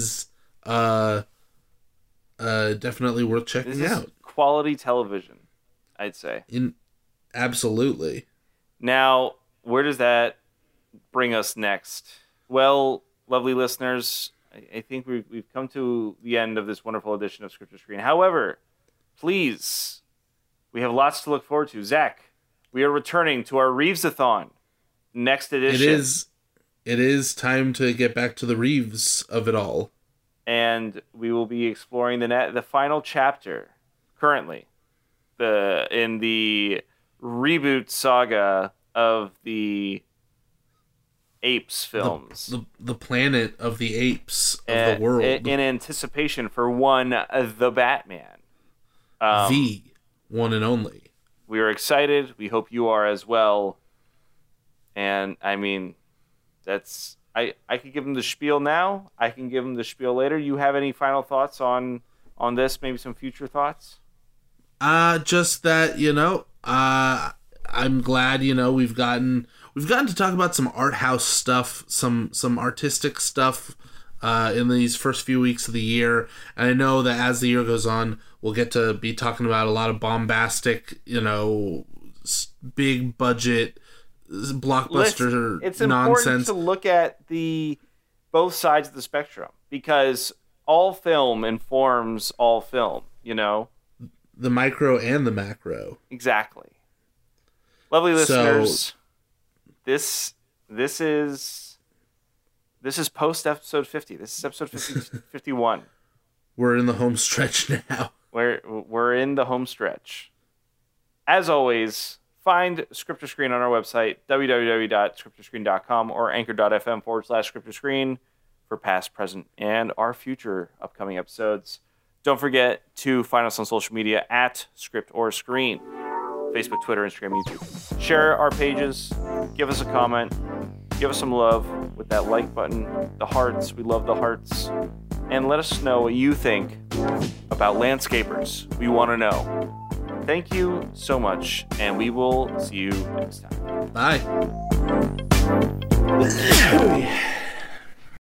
definitely worth checking out. Quality television, I'd say. Absolutely. Now, where does that bring us next? Well, lovely listeners, I think we've come to the end of this wonderful edition of Scripture Screen. However, please, we have lots to look forward to. Zach, we are returning to our Reeves-a-thon next edition. It is time to get back to the Reeves of it all. And we will be exploring the final chapter currently in the reboot saga of the Apes films. The planet of the apes of the world. In anticipation for The Batman. The one and only. We are excited. We hope you are as well. And, I mean, that's... I could give them the spiel now. I can give them the spiel later. You have any final thoughts on this? Maybe some future thoughts? Just that, I'm glad, we've gotten to talk about some art house stuff, some artistic stuff in these first few weeks of the year. And I know that as the year goes on, we'll get to be talking about a lot of bombastic, big budget blockbuster it's nonsense. Important to look at both sides of the spectrum, because all film informs all film, The micro and the macro. Exactly. Lovely listeners, this is post episode 50. This is episode 51. We're in the home stretch now. We're in the home stretch. As always, find Scripture Screen on our website, www.scripturescreen.com or anchor.fm/scripturescreen for past, present, and our future upcoming episodes. Don't forget to find us on social media at Script or Screen. Facebook, Twitter, Instagram, YouTube. Share our pages. Give us a comment. Give us some love with that like button. The hearts. We love the hearts. And let us know what you think about landscapers. We want to know. Thank you so much, and we will see you next time. Bye.